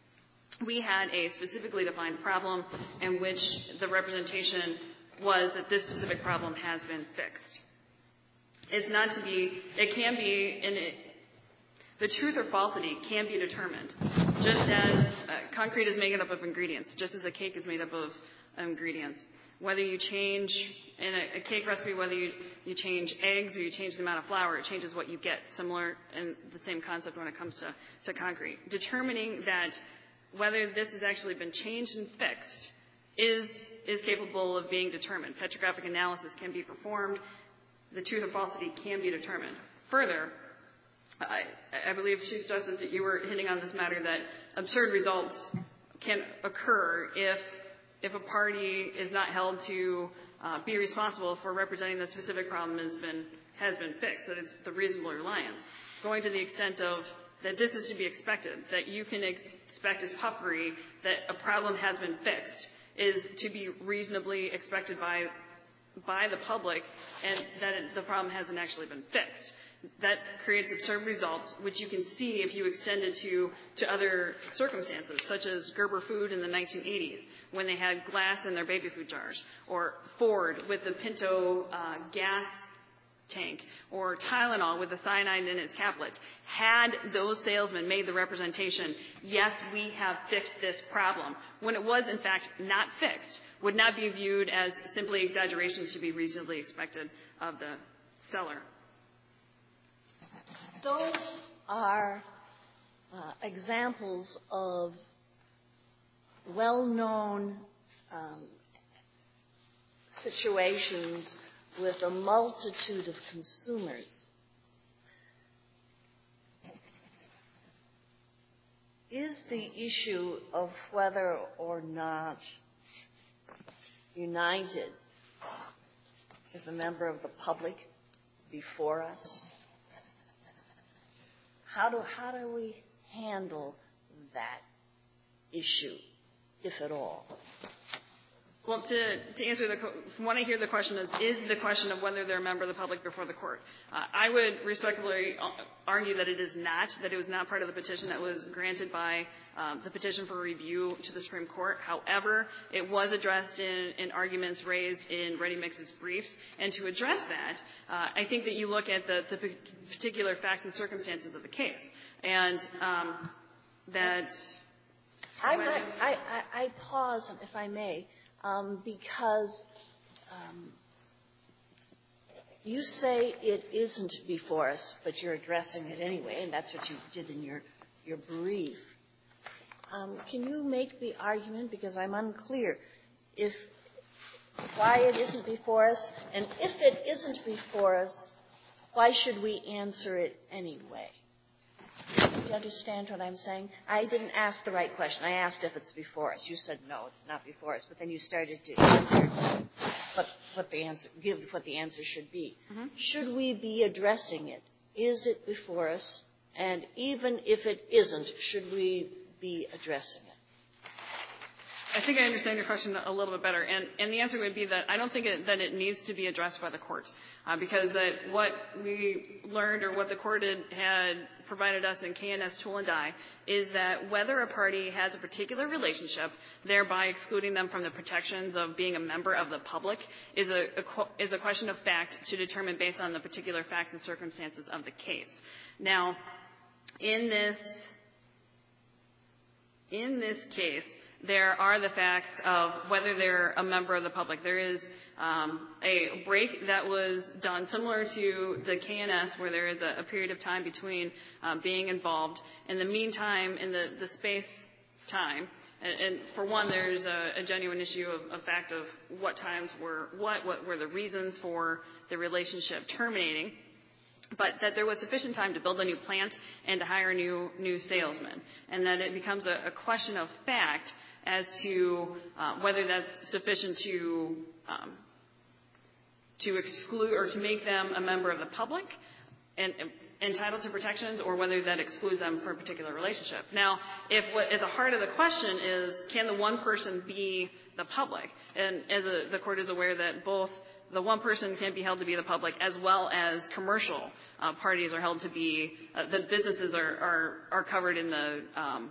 We had a specifically defined problem in which the representation was that this specific problem has been fixed. It's not to be, it can be, in it, the truth or falsity can be determined. Just as uh, concrete is made up of ingredients, just as a cake is made up of ingredients. Whether you change, in a, a cake recipe, whether you, you change eggs or you change the amount of flour, it changes what you get. Similar in the same concept when it comes to, to concrete. Determining that whether this has actually been changed and fixed is, is capable of being determined. Petrographic analysis can be performed. The truth or falsity can be determined. Further, I, I believe, Chief Justice, that you were hitting on this matter that absurd results can occur if if a party is not held to uh, be responsible for representing the specific problem has been has been fixed, that it's the reasonable reliance. Going to the extent of that this is to be expected, that you can ex- expect as puffery that a problem has been fixed is to be reasonably expected by by the public, and that it, the problem hasn't actually been fixed. That creates absurd results, which you can see if you extend it to, to other circumstances, such as Gerber Food in the nineteen eighties, when they had glass in their baby food jars, or Ford with the Pinto uh, gas tank, or Tylenol with the cyanide in its caplets. Had those salesmen made the representation, yes, we have fixed this problem, when it was, in fact, not fixed, would not be viewed as simply exaggerations to be reasonably expected of the seller. Those are uh, examples of well-known um, situations with a multitude of consumers. is the issue of whether or not United is a member of the public before us? How do, how do we handle that issue, if at all? Well, to, to answer the, from what I hear the question is, is the question of whether they're a member of the public before the court. Uh, I would respectfully argue that it is not, that it was not part of the petition that was granted by um, the petition for review to the Supreme Court. However, it was addressed in, in arguments raised in Ready Mix's briefs. And to address that, uh, I think that you look at the, the particular facts and circumstances of the case. And um, that... I, might, I, I, I pause, if I may. Um, because um, you say it isn't before us, but you're addressing it anyway, and that's what you did in your, your brief. Um, can you make the argument, because I'm unclear, if why it isn't before us, and if it isn't before us, why should we answer it anyway? Do you understand what I'm saying? I didn't ask the right question. I asked if it's before us. You said no, it's not before us. But then you started to answer what, what the answer, give what the answer should be. Mm-hmm. Should we be addressing it? Is it before us? And even if it isn't, should we be addressing it? I think I understand your question a little bit better, and, and the answer would be that I don't think it, that it needs to be addressed by the court, uh, because that what we learned or what the court had, had provided us in K N S Tool and Die is that whether a party has a particular relationship, thereby excluding them from the protections of being a member of the public, is a, a is a question of fact to determine based on the particular facts and circumstances of the case. Now, in this in this case, there are the facts of whether they're a member of the public. There is um, a break that was done similar to the K N S where there is a, a period of time between um, being involved. In the meantime, in the, the space time, and, and for one, there's a, a genuine issue of, of fact of what times were what, what were the reasons for the relationship terminating, but that there was sufficient time to build a new plant and to hire new new salesmen, and that it becomes a, a question of fact as to uh, whether that's sufficient to um, to exclude or to make them a member of the public and entitled to protections, or whether that excludes them for a particular relationship. Now, if what at the heart of the question is, can the one person be the public? And as a, the court is aware that both the one person can be held to be the public as well as commercial uh, parties are held to be, uh, the businesses are, are, are covered in the, um,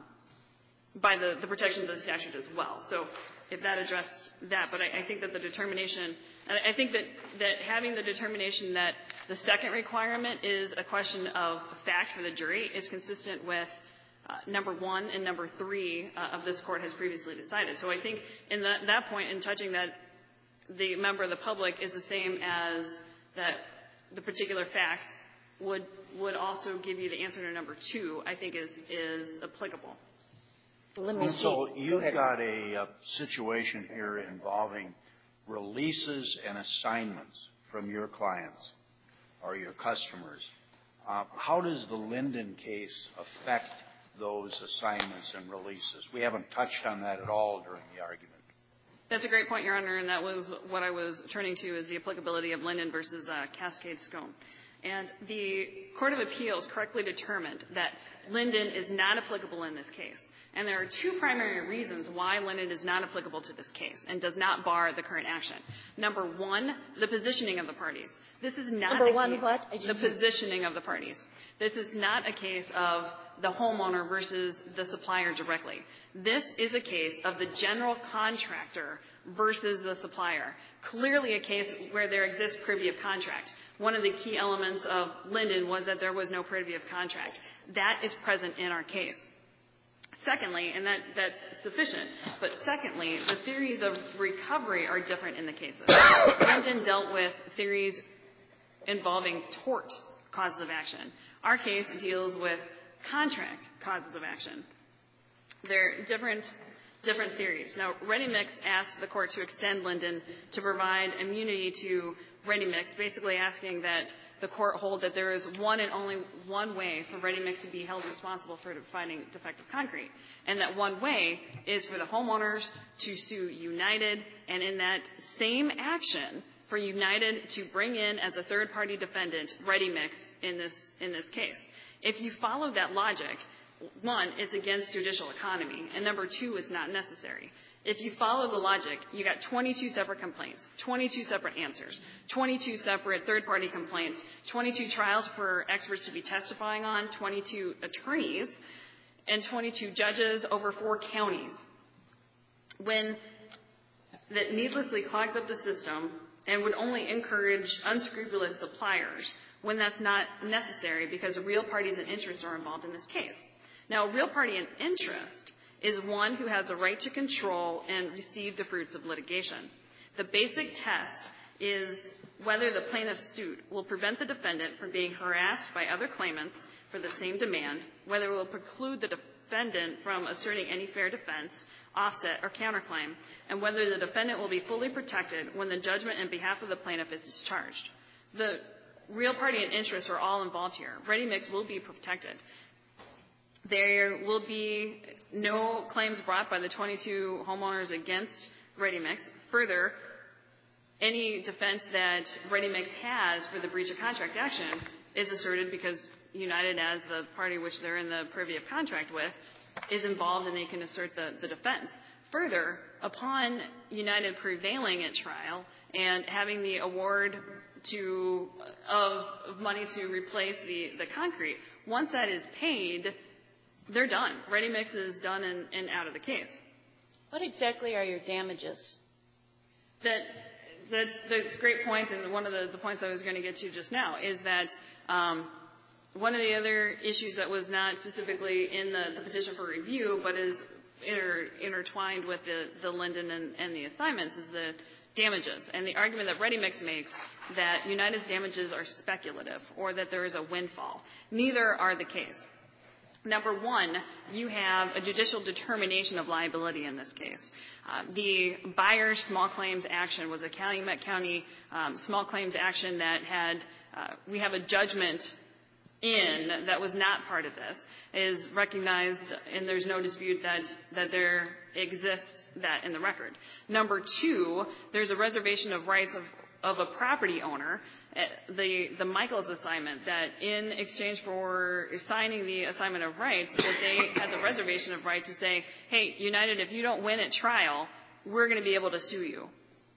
by the, the protections of the statute as well. So if that addressed that, but I, I think that the determination, and I think that, that having the determination that the second requirement is a question of fact for the jury is consistent with uh, number one and number three uh, of this court has previously decided. So I think in that, that point, in touching that the member of the public is the same as that the particular facts would would also give you the answer to number two, I think is is applicable. Let me so see. you've Go got a uh, situation here involving releases and assignments from your clients or your customers. Uh, how does the Linden case affect those assignments and releases? We haven't touched on that at all during the argument. That's a great point, Your Honor, and that was what I was turning to is the applicability of Linden versus uh, Cascade Scone. And the Court of Appeals correctly determined that Linden is not applicable in this case. And there are two primary reasons why Linden is not applicable to this case and does not bar the current action. Number one, the positioning of the parties. This is not Number a one, case, what? The positioning of the parties. This is not a case of the homeowner versus the supplier directly. This is a case of the general contractor versus the supplier. Clearly a case where there exists privy of contract. One of the key elements of Linden was that there was no privy of contract. That is present in our case. Secondly, and that, that's sufficient, but secondly, the theories of recovery are different in the cases. Linden dealt with theories involving tort causes of action. Our case deals with contract causes of action. They're different, different theories. Now, Ready Mix asked the court to extend Linden to provide immunity to Ready Mix, basically asking that the court hold that there is one and only one way for Ready Mix to be held responsible for finding defective concrete, and that one way is for the homeowners to sue United, and in that same action, for United to bring in as a third-party defendant Ready Mix in this in this case. If you follow that logic, one, it's against judicial economy, and number two, it's not necessary. If you follow the logic, you got twenty-two separate complaints, twenty-two separate answers, twenty-two separate third-party complaints, twenty-two trials for experts to be testifying on, twenty-two attorneys, and twenty-two judges over four counties. When that needlessly clogs up the system and would only encourage unscrupulous suppliers when that's not necessary because real parties and interests are involved in this case. Now, a real party and interest is one who has a right to control and receive the fruits of litigation. The basic test is whether the plaintiff's suit will prevent the defendant from being harassed by other claimants for the same demand, whether it will preclude the defendant from asserting any fair defense, offset, or counterclaim, and whether the defendant will be fully protected when the judgment in behalf of the plaintiff is discharged. The real party and interest are all involved here. Ready Mix will be protected. There will be no claims brought by the twenty-two homeowners against Ready Mix. Further, any defense that Ready Mix has for the breach of contract action is asserted because United, as the party which they're in the privy of contract with, is involved and they can assert the, the defense. Further, upon United prevailing at trial and having the award to of, of money to replace the, the concrete, once that is paid, they're done. Ready Mix is done and, and out of the case. What exactly are your damages? That that's, that's a great point, and one of the, the points I was going to get to just now is that um, one of the other issues that was not specifically in the, the petition for review, but is inter, intertwined with the, the Linden and, and the assignments, is the damages. And the argument that Ready Mix makes that United's damages are speculative or that there is a windfall. Neither are the case. Number one, you have a judicial determination of liability in this case. Uh, the Byers small claims action was a Calumet County um, small claims action that had, uh, we have a judgment in that was not part of this, is recognized, and there's no dispute that, that there exists that in the record. Number two, there's a reservation of rights of, of a property owner, the, the Michaels assignment, that in exchange for signing the assignment of rights, that they had the reservation of right to say, hey, United, if you don't win at trial, we're going to be able to sue you.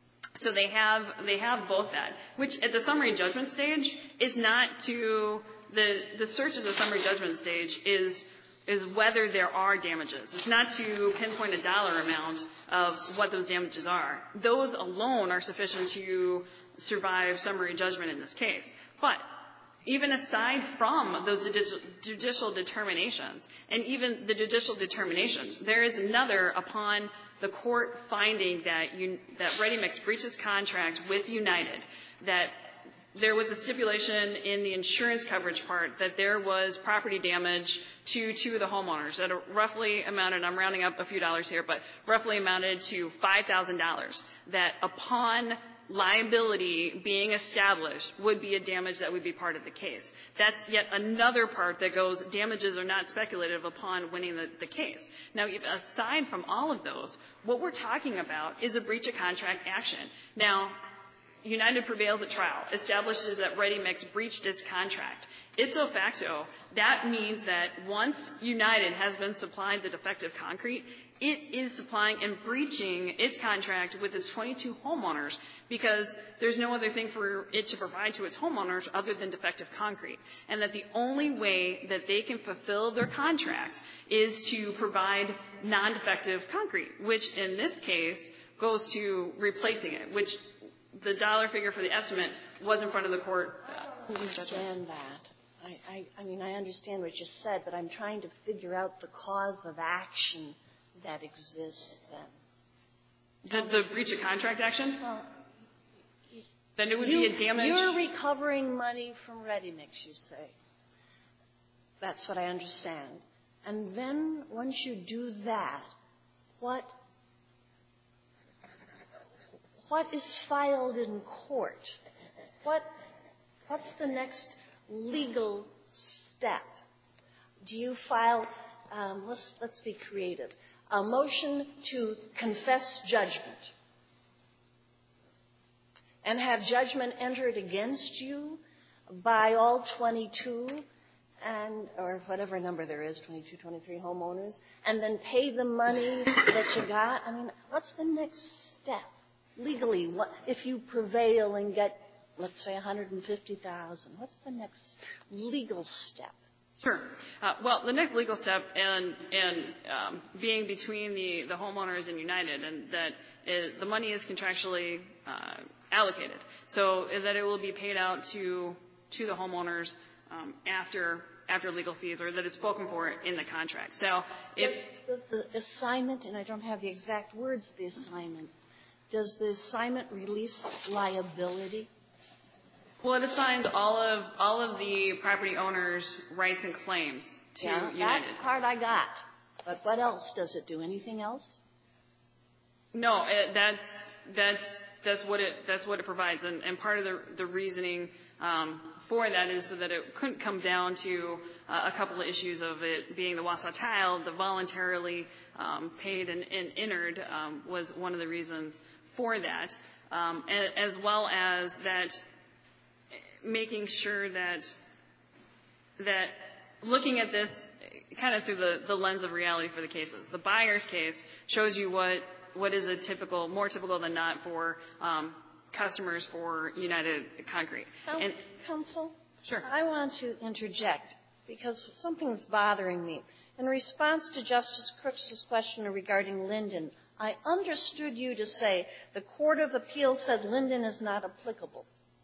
So they have, they have both that, which at the summary judgment stage is not to, the, the search of the summary judgment stage is, is whether there are damages. It's not to pinpoint a dollar amount of what those damages are. Those alone are sufficient to survive summary judgment in this case. But even aside from those judicial determinations, and even the judicial determinations, there is another upon the court finding that, you, that Ready Mix breaches contract with United, that there was a stipulation in the insurance coverage part that there was property damage to two of the homeowners that roughly amounted, I'm rounding up a few dollars here, but roughly amounted to five thousand dollars, that upon liability being established would be a damage that would be part of the case. That's yet another part that goes, damages are not speculative upon winning the, the case. Now, aside from all of those, what we're talking about is a breach of contract action. Now, United prevails at trial, establishes that Ready Mix breached its contract. Ipso facto, that means that once United has been supplied the defective concrete, it is supplying and breaching its contract with its twenty-two homeowners because there's no other thing for it to provide to its homeowners other than defective concrete. And that the only way that they can fulfill their contract is to provide non-defective concrete, which in this case goes to replacing it, which the dollar figure for the estimate was in front of the court. I don't understand that. I, I, I mean, I understand what you said, but I'm trying to figure out the cause of action that exists then. The, the breach of contract action? Well, then it would you, be a damage. You're recovering money from Ready Mix, you say. That's what I understand. And then once you do that, what what is filed in court? What, what's the next legal step? Do you file, um, let's, let's be creative, a motion to confess judgment and have judgment entered against you by all twenty-two and, or whatever number there is, twenty-two, twenty-three homeowners, and then pay the money that you got? I mean, what's the next step? Legally, what, if you prevail and get, let's say, one hundred fifty thousand dollars, what's the next legal step? Sure. Uh, well, the next legal step and and um, being between the, the homeowners and United, and that is, the money is contractually uh, allocated, so that it will be paid out to to the homeowners um, after after legal fees, or that it's spoken for in the contract. So if does, does the assignment, and I don't have the exact words of the assignment, does the assignment release liability? Well, it assigns all of all of the property owners' rights and claims to yeah, United. That part I got. But what else does it do? Anything else? No, it, that's that's that's what it that's what it provides, and, and part of the the reasoning um, for that is so that it couldn't come down to uh, a couple of issues of it being the Wausau Tile, the voluntarily um, paid and, and entered um, was one of the reasons for that, um, and, as well as that. Making sure that that looking at this kind of through the, the lens of reality for the cases. The buyer's case shows you what, what is a typical, more typical than not for um, customers for United Concrete. And, Counsel? Sure. I want to interject because something's bothering me. In response to Justice Crooks' question regarding Linden, I understood you to say the Court of Appeals said Linden is not applicable.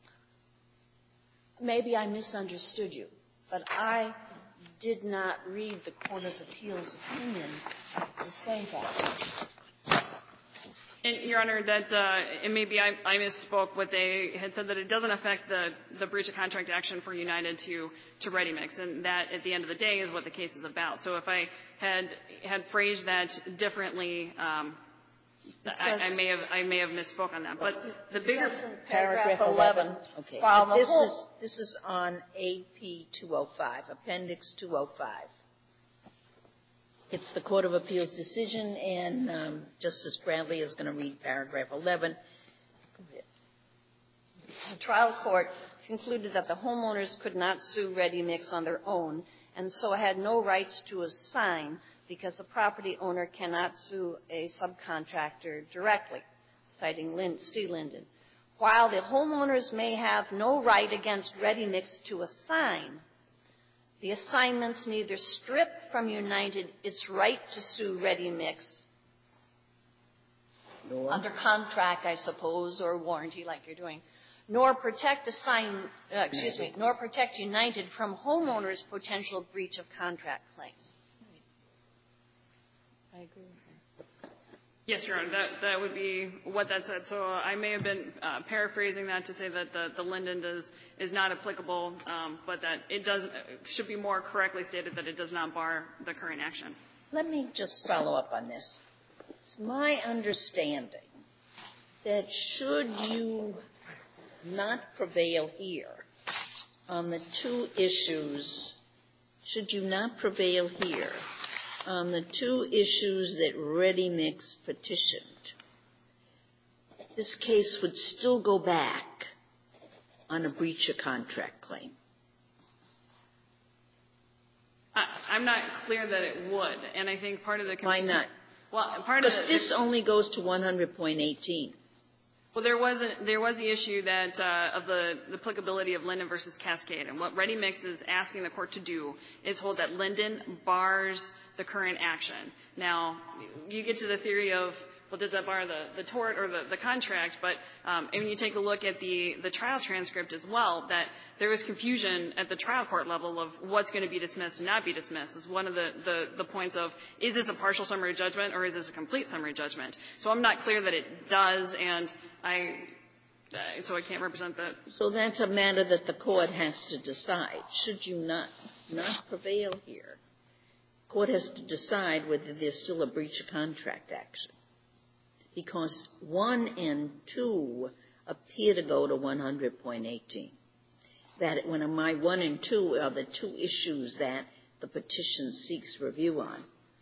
Maybe I misunderstood you, but I did not read the Court of Appeals opinion to say that. And, Your Honor, that uh, and maybe I, I misspoke. What they had said that it doesn't affect the, the breach of contract action for United to to Ready Mix, and that at the end of the day is what the case is about. So if I had had phrased that differently. Um, I, I may have I may have misspoke on that, but the bigger paragraph eleven. Okay, Well, this whole, is this is on A P two oh five, Appendix two oh five. It's the Court of Appeals decision, and um, Justice Bradley is going to read paragraph eleven. The trial court concluded that the homeowners could not sue Ready Mix on their own, and so had no rights to assign, because a property owner cannot sue a subcontractor directly, citing Lind, C. Linden. While the homeowners may have no right against Ready Mix to assign, the assignments neither strip from United its right to sue Ready Mix Nor. under contract, I suppose, or warranty like you're doing, nor protect assign, uh, excuse me, nor protect United from homeowners' potential breach of contract claims. I agree with that. Yes, Your Honor, that, that would be what that said. So uh, I may have been uh, paraphrasing that to say that the, the Linden does, is not applicable, um, but that it does, should be more correctly stated that it does not bar the current action. Let me just follow up on this. It's my understanding that should you not prevail here on the two issues, should you not prevail here on the two issues that Ready Mix petitioned, this case would still go back on a breach of contract claim? I, I'm not clear that it would, and I think part of the... Why not? Well, part of Because the, this only goes to one hundred point one eight. Well, there was a, there was the issue that uh, of the, the applicability of Linden versus Cascade, and what Ready Mix is asking the court to do is hold that Linden bars the current action. Now, you get to the theory of, well, does that bar the, the tort or the, the contract? But um, and when you take a look at the, the trial transcript as well, that there was confusion at the trial court level of what's going to be dismissed and not be dismissed. Is one of the, the, the points of, is this a partial summary judgment or is this a complete summary judgment? So I'm not clear that it does, and I uh, so I can't represent that. So that's a matter that the court has to decide. Should you not not prevail here, the court has to decide whether there's still a breach of contract action. because one and two appear to go to one hundred point one eight. That when my one and two are the two issues that the petition seeks review on.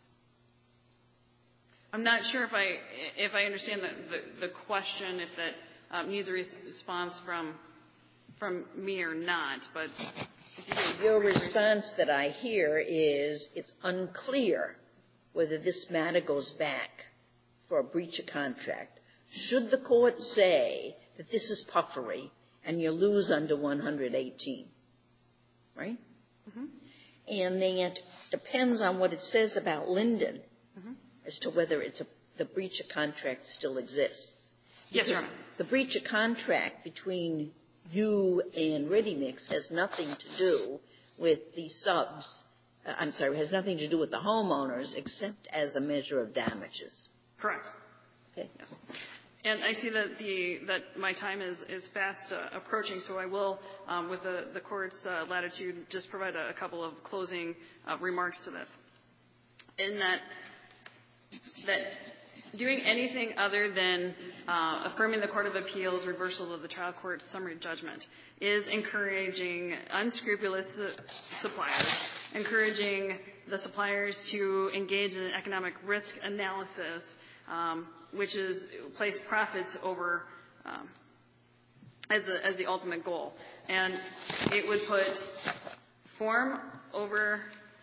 I'm not sure if I if I understand the, the, the question, if that um, needs a response from from me or not, but if you your response that I hear is it's unclear whether this matter goes back for a breach of contract. Should the court say that this is puffery and you lose under one hundred eighteen, right? Mm-hmm. And then it depends on what it says about Linden mm-hmm. as to whether it's a, the breach of contract still exists. Yes, Your Because Honor. the breach of contract between you and Ready Mix has nothing to do with the subs. Uh, I'm sorry, has nothing to do with the homeowners except as a measure of damages. Correct. Okay. Yes. And I see that the that my time is is fast uh, approaching, so I will, um, with the the court's uh, latitude, just provide a, a couple of closing uh, remarks to this. In that that doing anything other than uh, affirming the Court of Appeals reversal of the trial court's summary judgment is encouraging unscrupulous uh, suppliers, encouraging the suppliers to engage in an economic risk analysis, um, which is place profits over um, as the as the ultimate goal, and it would put form over.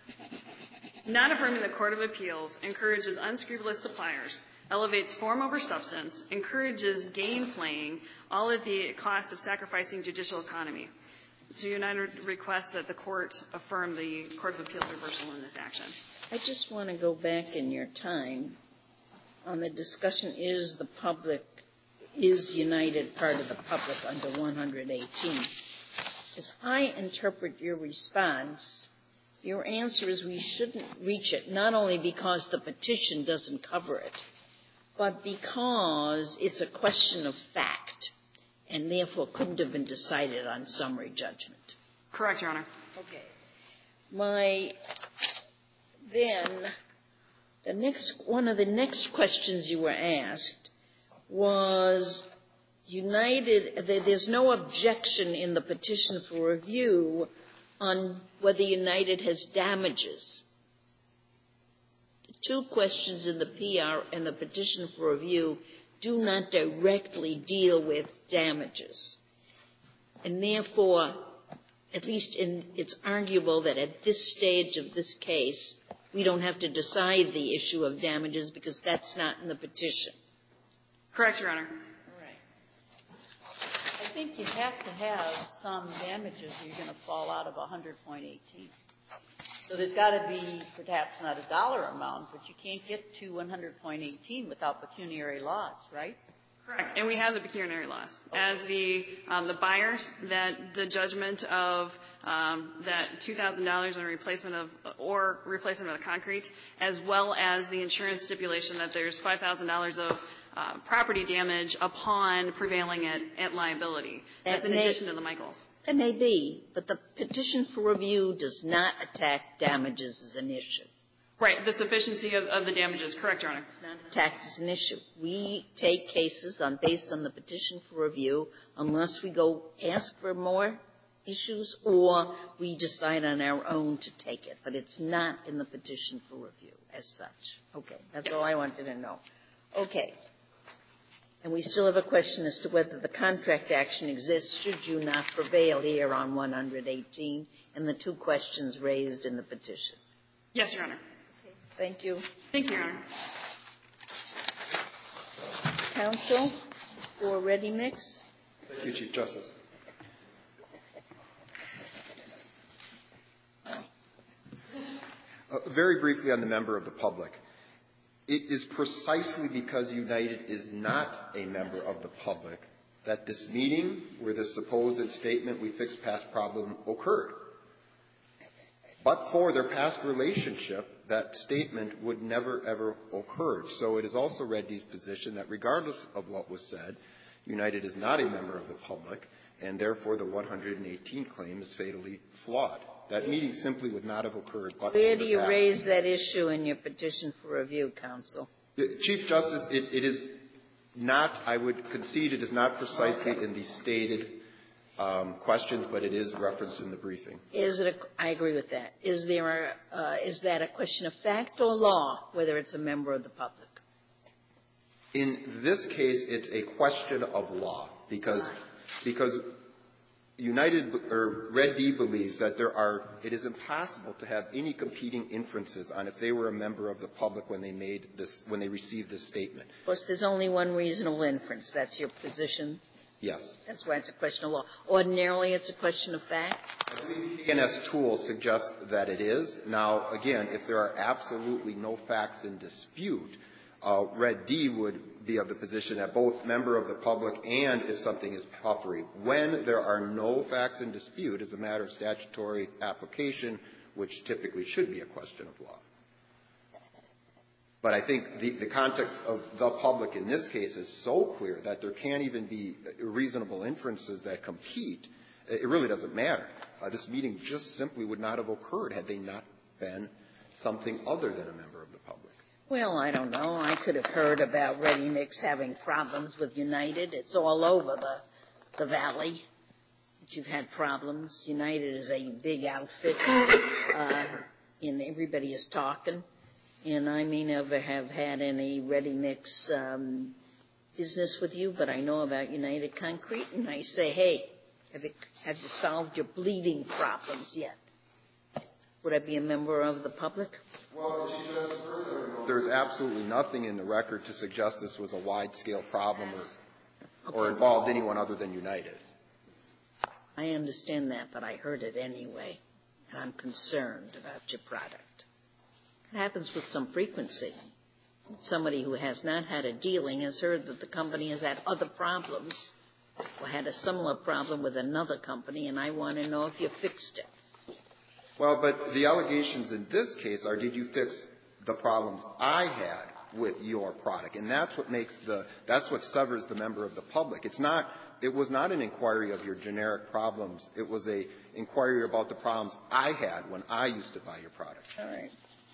Not affirming the Court of Appeals encourages unscrupulous suppliers, elevates form over substance, encourages game playing, all at the cost of sacrificing judicial economy. So United requests that the court affirm the Court of Appeals reversal in this action. I just want to go back in your time on the discussion, is the public, is United part of the public under one hundred eighteen? As I interpret your response, your answer is we shouldn't reach it, not only because the petition doesn't cover it, but because it's a question of fact and therefore couldn't have been decided on summary judgment. Correct, Your Honor. Okay. My, then, the next, one of the next questions you were asked was United, there's no objection in the petition for review on whether United has damages. The two questions in the P R and the petition for review do not directly deal with damages. And therefore, at least in, it's arguable that at this stage of this case, we don't have to decide the issue of damages because that's not in the petition. Correct, Your Honor. I think you have to have some damages or you're going to fall out of one hundred point one eight. So there's got to be perhaps not a dollar amount, but you can't get to one hundred point one eight without pecuniary loss, right? Correct. And we have the pecuniary loss. Okay. As the um, the buyer, that the judgment of um, that two thousand dollars in replacement of or replacement of the concrete, as well as the insurance stipulation that there's five thousand dollars of Uh, property damage upon prevailing at, at liability. That's in addition to the Michaels. It may be, but the petition for review does not attack damages as an issue. Right, the sufficiency of, of the damages. Correct, Your Honor. It's not attacked as an issue. We take cases on based on the petition for review unless we go ask for more issues or we decide on our own to take it. But it's not in the petition for review as such. Okay, that's all I wanted to know. Okay. And we still have a question as to whether the contract action exists should you not prevail here on one hundred eighteen and the two questions raised in the petition. Yes, Your Honor. Okay. Thank you. Thank you, Your Honor. Counsel for Ready Mix. Thank you, Chief Justice. Uh, very briefly on the member of the public. It is precisely because United is not a member of the public that this meeting where the supposed statement we fixed past problem occurred. But for their past relationship, that statement would never, ever occur. So it is also Reddy's position that regardless of what was said, United is not a member of the public, and therefore the one hundred eighteen claim is fatally flawed. That meeting simply would not have occurred. But where do you raise that issue in your petition for review, counsel? Chief Justice, it, it is Not, I would concede it is not precisely in the stated um, questions, but it is referenced in the briefing. Is it a, I agree with that. Is there a, uh, is that a question of fact or law, whether it's a member of the public? In this case, it's a question of law because, because United or Red D believes that there are, it is impossible to have any competing inferences on if they were a member of the public when they made this, when they received this statement. Of course, there's only one reasonable inference. That's your position? Yes. That's why it's a question of law. Ordinarily, it's a question of fact? I believe P N S tools suggest that it is. Now, again, if there are absolutely no facts in dispute, Uh, Red D would be of the position that both member of the public and if something is puffery. When there are no facts in dispute as a matter of statutory application, which typically should be a question of law. But I think the, the context of the public in this case is so clear that there can't even be reasonable inferences that compete. It really doesn't matter. Uh, this meeting just simply would not have occurred had they not been something other than a member of the public. Well, I don't know. I could have heard about Ready Mix having problems with United. It's all over the the valley that you've had problems. United is a big outfit, uh, and everybody is talking. And I may never have had any Ready Mix um, business with you, but I know about United Concrete, and I say, hey, have you, have you solved your bleeding problems yet? Would I be a member of the public? Well, she just, first of all, there's absolutely nothing in the record to suggest this was a wide-scale problem or, Okay. or involved anyone other than United. I understand that, but I heard it anyway, and I'm concerned about your product. It happens with some frequency. Somebody who has not had a dealing has heard that the company has had other problems or had a similar problem with another company, and I want to know if you fixed it. Well, but the allegations in this case are, did you fix the problems I had with your product? And that's what makes the, that's what severs the member of the public. It's not, it was not an inquiry of your generic problems. It was a inquiry about the problems I had when I used to buy your product. All right.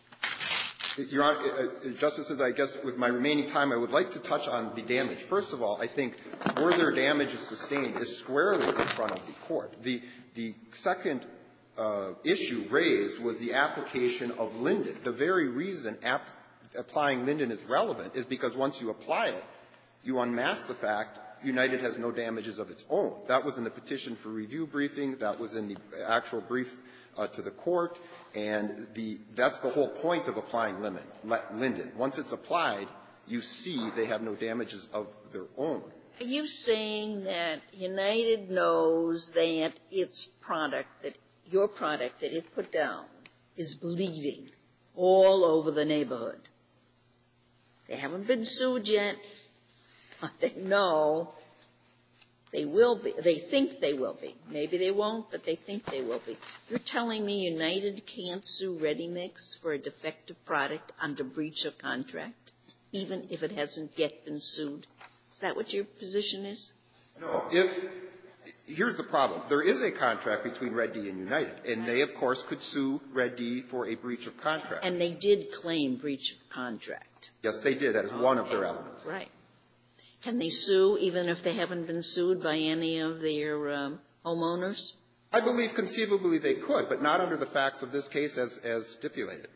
Your Honor, uh, Justices, I guess with my remaining time, I would like to touch on the damage. First of all, I think where their damage is sustained is squarely in front of the court. The, the second Uh, issue raised was the application of Linden. The very reason ap- applying Linden is relevant is because once you apply it, you unmask the fact United has no damages of its own. That was in the petition for review briefing. That was in the actual brief uh, to the court. And the, that's the whole point of applying Linden. Once it's applied, you see they have no damages of their own. Are you saying that United knows that its product, that your product that it put down, is bleeding all over the neighborhood? They haven't been sued yet, but they know they will be. They think they will be. Maybe they won't, but they think they will be. You're telling me United can't sue Ready Mix for a defective product under breach of contract, even if it hasn't yet been sued? Is that what your position is? No. If Here's the problem. There is a contract between Red D and United, and they, of course, could sue Red D for a breach of contract. And they did claim breach of contract. Yes, they did. That is one of their elements. Right. Can they sue even if they haven't been sued by any of their um, homeowners? I believe conceivably they could, but not under the facts of this case as, as stipulated.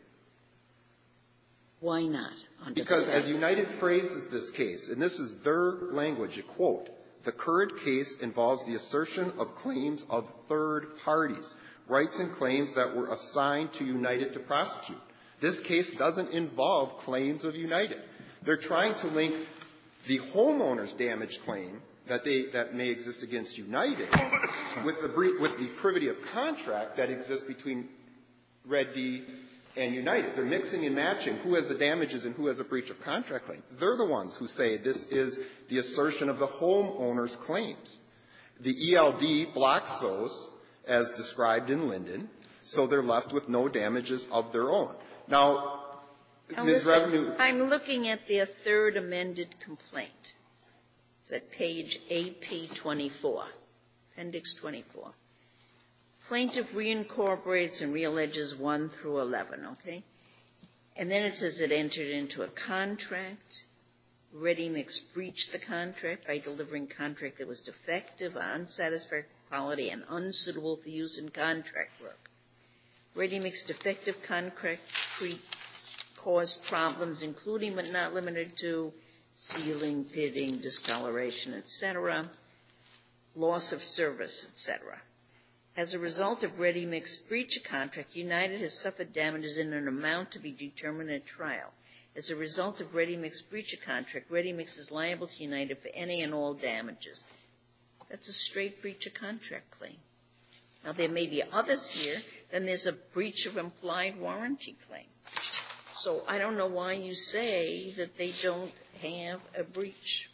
Why not? Under Because the as facts? United phrases this case, and this is their language, a quote, the current case involves the assertion of claims of third parties, rights and claims that were assigned to United to prosecute. This case doesn't involve claims of United. They're trying to link the homeowner's damage claim that they, that may exist against United with the, with the privity of contract that exists between Red D and United. They're mixing and matching who has the damages and who has a breach of contract claim. They're the ones who say this is the assertion of the homeowner's claims. The E L D blocks those as described in Linden, so they're left with no damages of their own. Now, Now Miz listen, Revenue... I'm looking at their third amended complaint. It's at page A P twenty-four, appendix twenty-four. Plaintiff reincorporates and realleges one through eleven, okay? And then it says it entered into a contract Ready Mix breached the contract by delivering contract that was defective, unsatisfactory quality, and unsuitable for use in contract work. Ready Mix defective contract caused problems, including but not limited to sealing, pitting, discoloration, et cetera, loss of service, et cetera. As a result of Ready Mix breach of contract, United has suffered damages in an amount to be determined at trial. As a result of Ready Mix breach of contract, Ready Mix is liable to United for any and all damages. That's a straight breach of contract claim. Now, there may be others here. Then there's a breach of implied warranty claim. So I don't know why you say that they don't have a breach.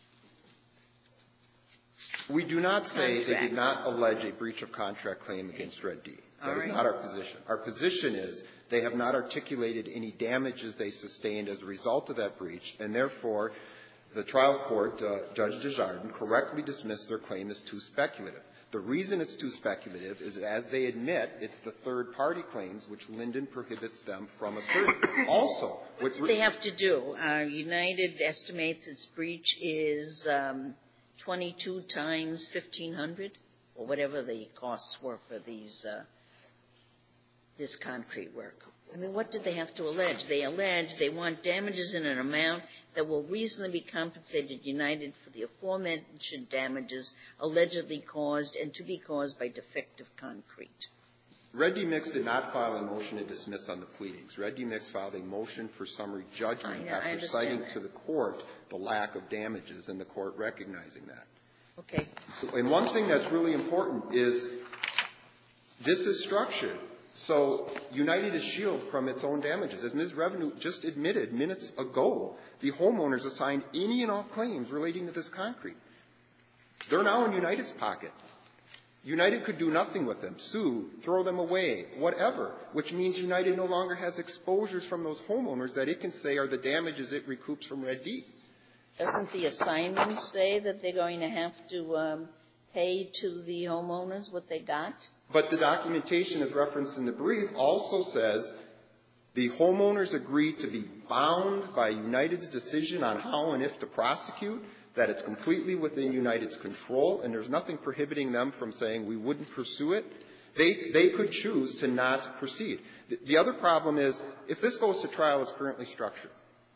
We do not say Contract. they did not allege a breach of contract claim against Red D. That All is right. not our position. Our position is they have not articulated any damages they sustained as a result of that breach, and therefore the trial court, uh, Judge Desjardins, correctly dismissed their claim as too speculative. The reason it's too speculative is, as they admit, it's the third-party claims which Linden prohibits them from asserting. Also, what do they have to do? Uh, United estimates its breach is um, twenty-two times fifteen hundred, or whatever the costs were for these uh, this concrete work. I mean, what did they have to allege? They allege they want damages in an amount that will reasonably be compensated United for the aforementioned damages allegedly caused and to be caused by defective concrete. Red D Mix did not file a motion to dismiss on the pleadings. Red D Mix filed a motion for summary judgment I, I after citing that. to the court the lack of damages and the court recognizing that. Okay. And one thing that's really important is this is structured so United is shielded from its own damages. As Miz Revenue just admitted minutes ago, the homeowners assigned any and all claims relating to this concrete. They're now in United's pocket. United could do nothing with them, sue, throw them away, whatever, which means United no longer has exposures from those homeowners that it can say are the damages it recoups from Red D. Doesn't the assignment say that they're going to have to um, pay to the homeowners what they got? But the documentation, as referenced in the brief, also says the homeowners agreed to be bound by United's decision on how and if to prosecute, that it's completely within United's control, and there's nothing prohibiting them from saying we wouldn't pursue it. They, they could choose to not proceed. The, the other problem is, if this goes to trial as currently structured,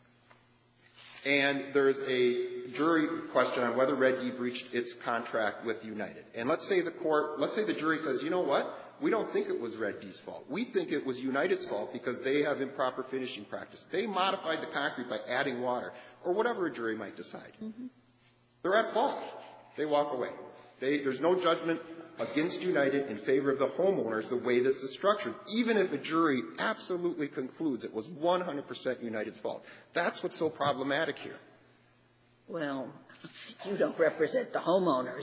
and there's a jury question on whether Red D breached its contract with United. And let's say the court, let's say the jury says, you know what? We don't think it was Red D's fault. We think it was United's fault because they have improper finishing practice. They modified the concrete by adding water, or whatever a jury might decide. Mm-hmm. They're at fault. They walk away. They, there's no judgment against United in favor of the homeowners the way this is structured, even if a jury absolutely concludes it was one hundred percent United's fault. That's what's so problematic here. Well, you don't represent the homeowners.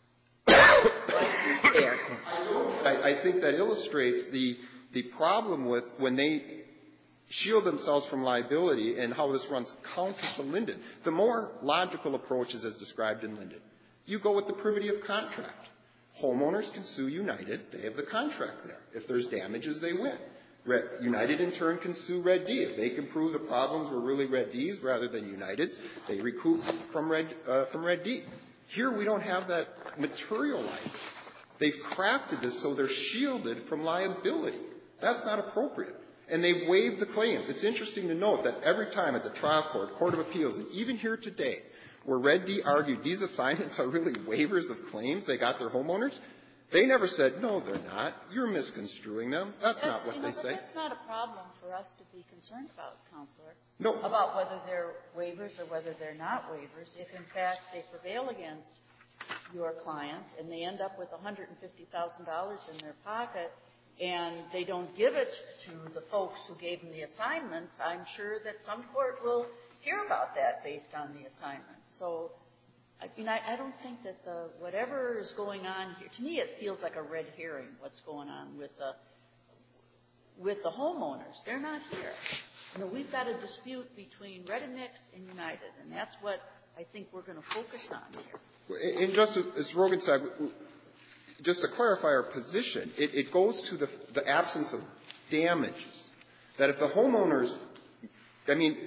There. I, I think that illustrates the, the problem with when they shield themselves from liability and how this runs counter to Linden. The more logical approach is as described in Linden. You go with the privity of contract. Homeowners can sue United. They have the contract there. If there's damages, they win. Red, United, in turn, can sue Red D. If they can prove the problems were really Red D's rather than United's, they recoup from Red, uh, from Red D. Here, we don't have that materialized. They've crafted this so they're shielded from liability. That's not appropriate. And they've waived the claims. It's interesting to note that every time at the trial court, Court of Appeals, and even here today, where Red D argued these assignments are really waivers of claims they got their homeowners, they never said, no, they're not. You're misconstruing them. That's, that's not what you know, they say. That's not a problem for us to be concerned about, Counselor. No. About whether they're waivers or whether they're not waivers. If, in fact, they prevail against your client and they end up with one hundred fifty thousand dollars in their pocket and they don't give it to the folks who gave them the assignments, I'm sure that some court will hear about that based on the assignment. So, I mean, I, I don't think that the whatever is going on here, to me it feels like a red herring, what's going on with the with the homeowners. They're not here. You know, we've got a dispute between Ready Mix and United, and that's what I think we're going to focus on here. And just as Rogan said, just to clarify our position, it, it goes to the, the absence of damages. That if the homeowners, I mean,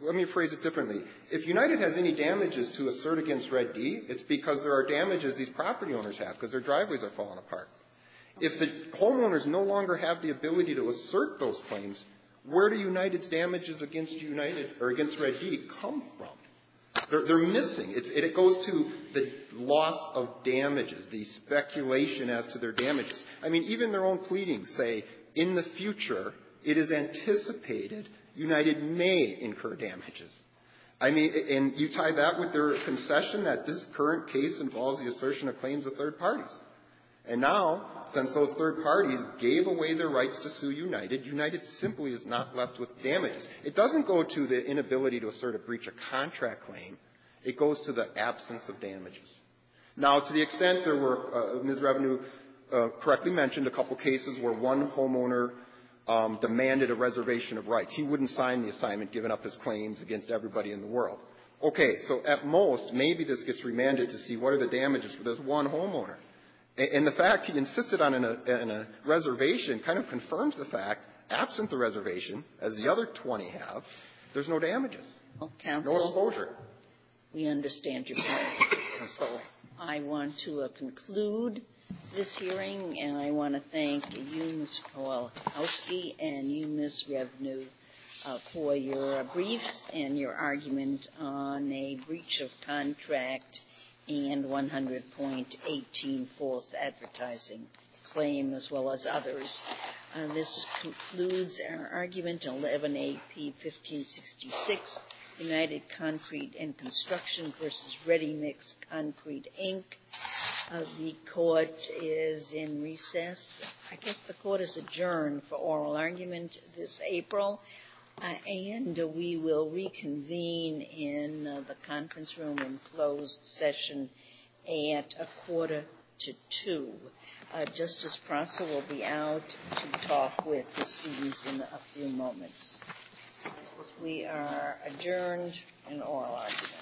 let me phrase it differently. If United has any damages to assert against Red D, it's because there are damages these property owners have because their driveways are falling apart. If the homeowners no longer have the ability to assert those claims, where do United's damages against United or against Red D come from? They're, they're missing. It's, it, it goes to the loss of damages, the speculation as to their damages. I mean, even their own pleadings say, in the future, it is anticipated United may incur damages. I mean, and you tie that with their concession that this current case involves the assertion of claims of third parties. And now, since those third parties gave away their rights to sue United, United simply is not left with damages. It doesn't go to the inability to assert a breach of contract claim. It goes to the absence of damages. Now, to the extent there were, uh, Miz Revenue uh, correctly mentioned a couple cases where one homeowner um, demanded a reservation of rights. He wouldn't sign the assignment, giving up his claims against everybody in the world. Okay, so at most, maybe this gets remanded to see what are the damages for this one homeowner. And the fact he insisted on an, a, an a reservation kind of confirms the fact, absent the reservation, as the other twenty have, there's no damages, well, counsel, no exposure. We understand your point. So I want to uh, conclude this hearing, and I want to thank you, Miz Kowalski, and you, Miz Revenue, uh, for your briefs and your argument on a breach of contract and one hundred point one eight false advertising claim, as well as others. Uh, this concludes our argument on eleven A P fifteen sixty-six, United Concrete and Construction versus Ready Mix Concrete, Incorporated. Uh, the court is in recess. I guess the court is adjourned for oral argument this April. Uh, and uh, we will reconvene in uh, the conference room in closed session at a quarter to two. Uh, Justice Prosser will be out to talk with the students in a few moments. We are adjourned in oral argument.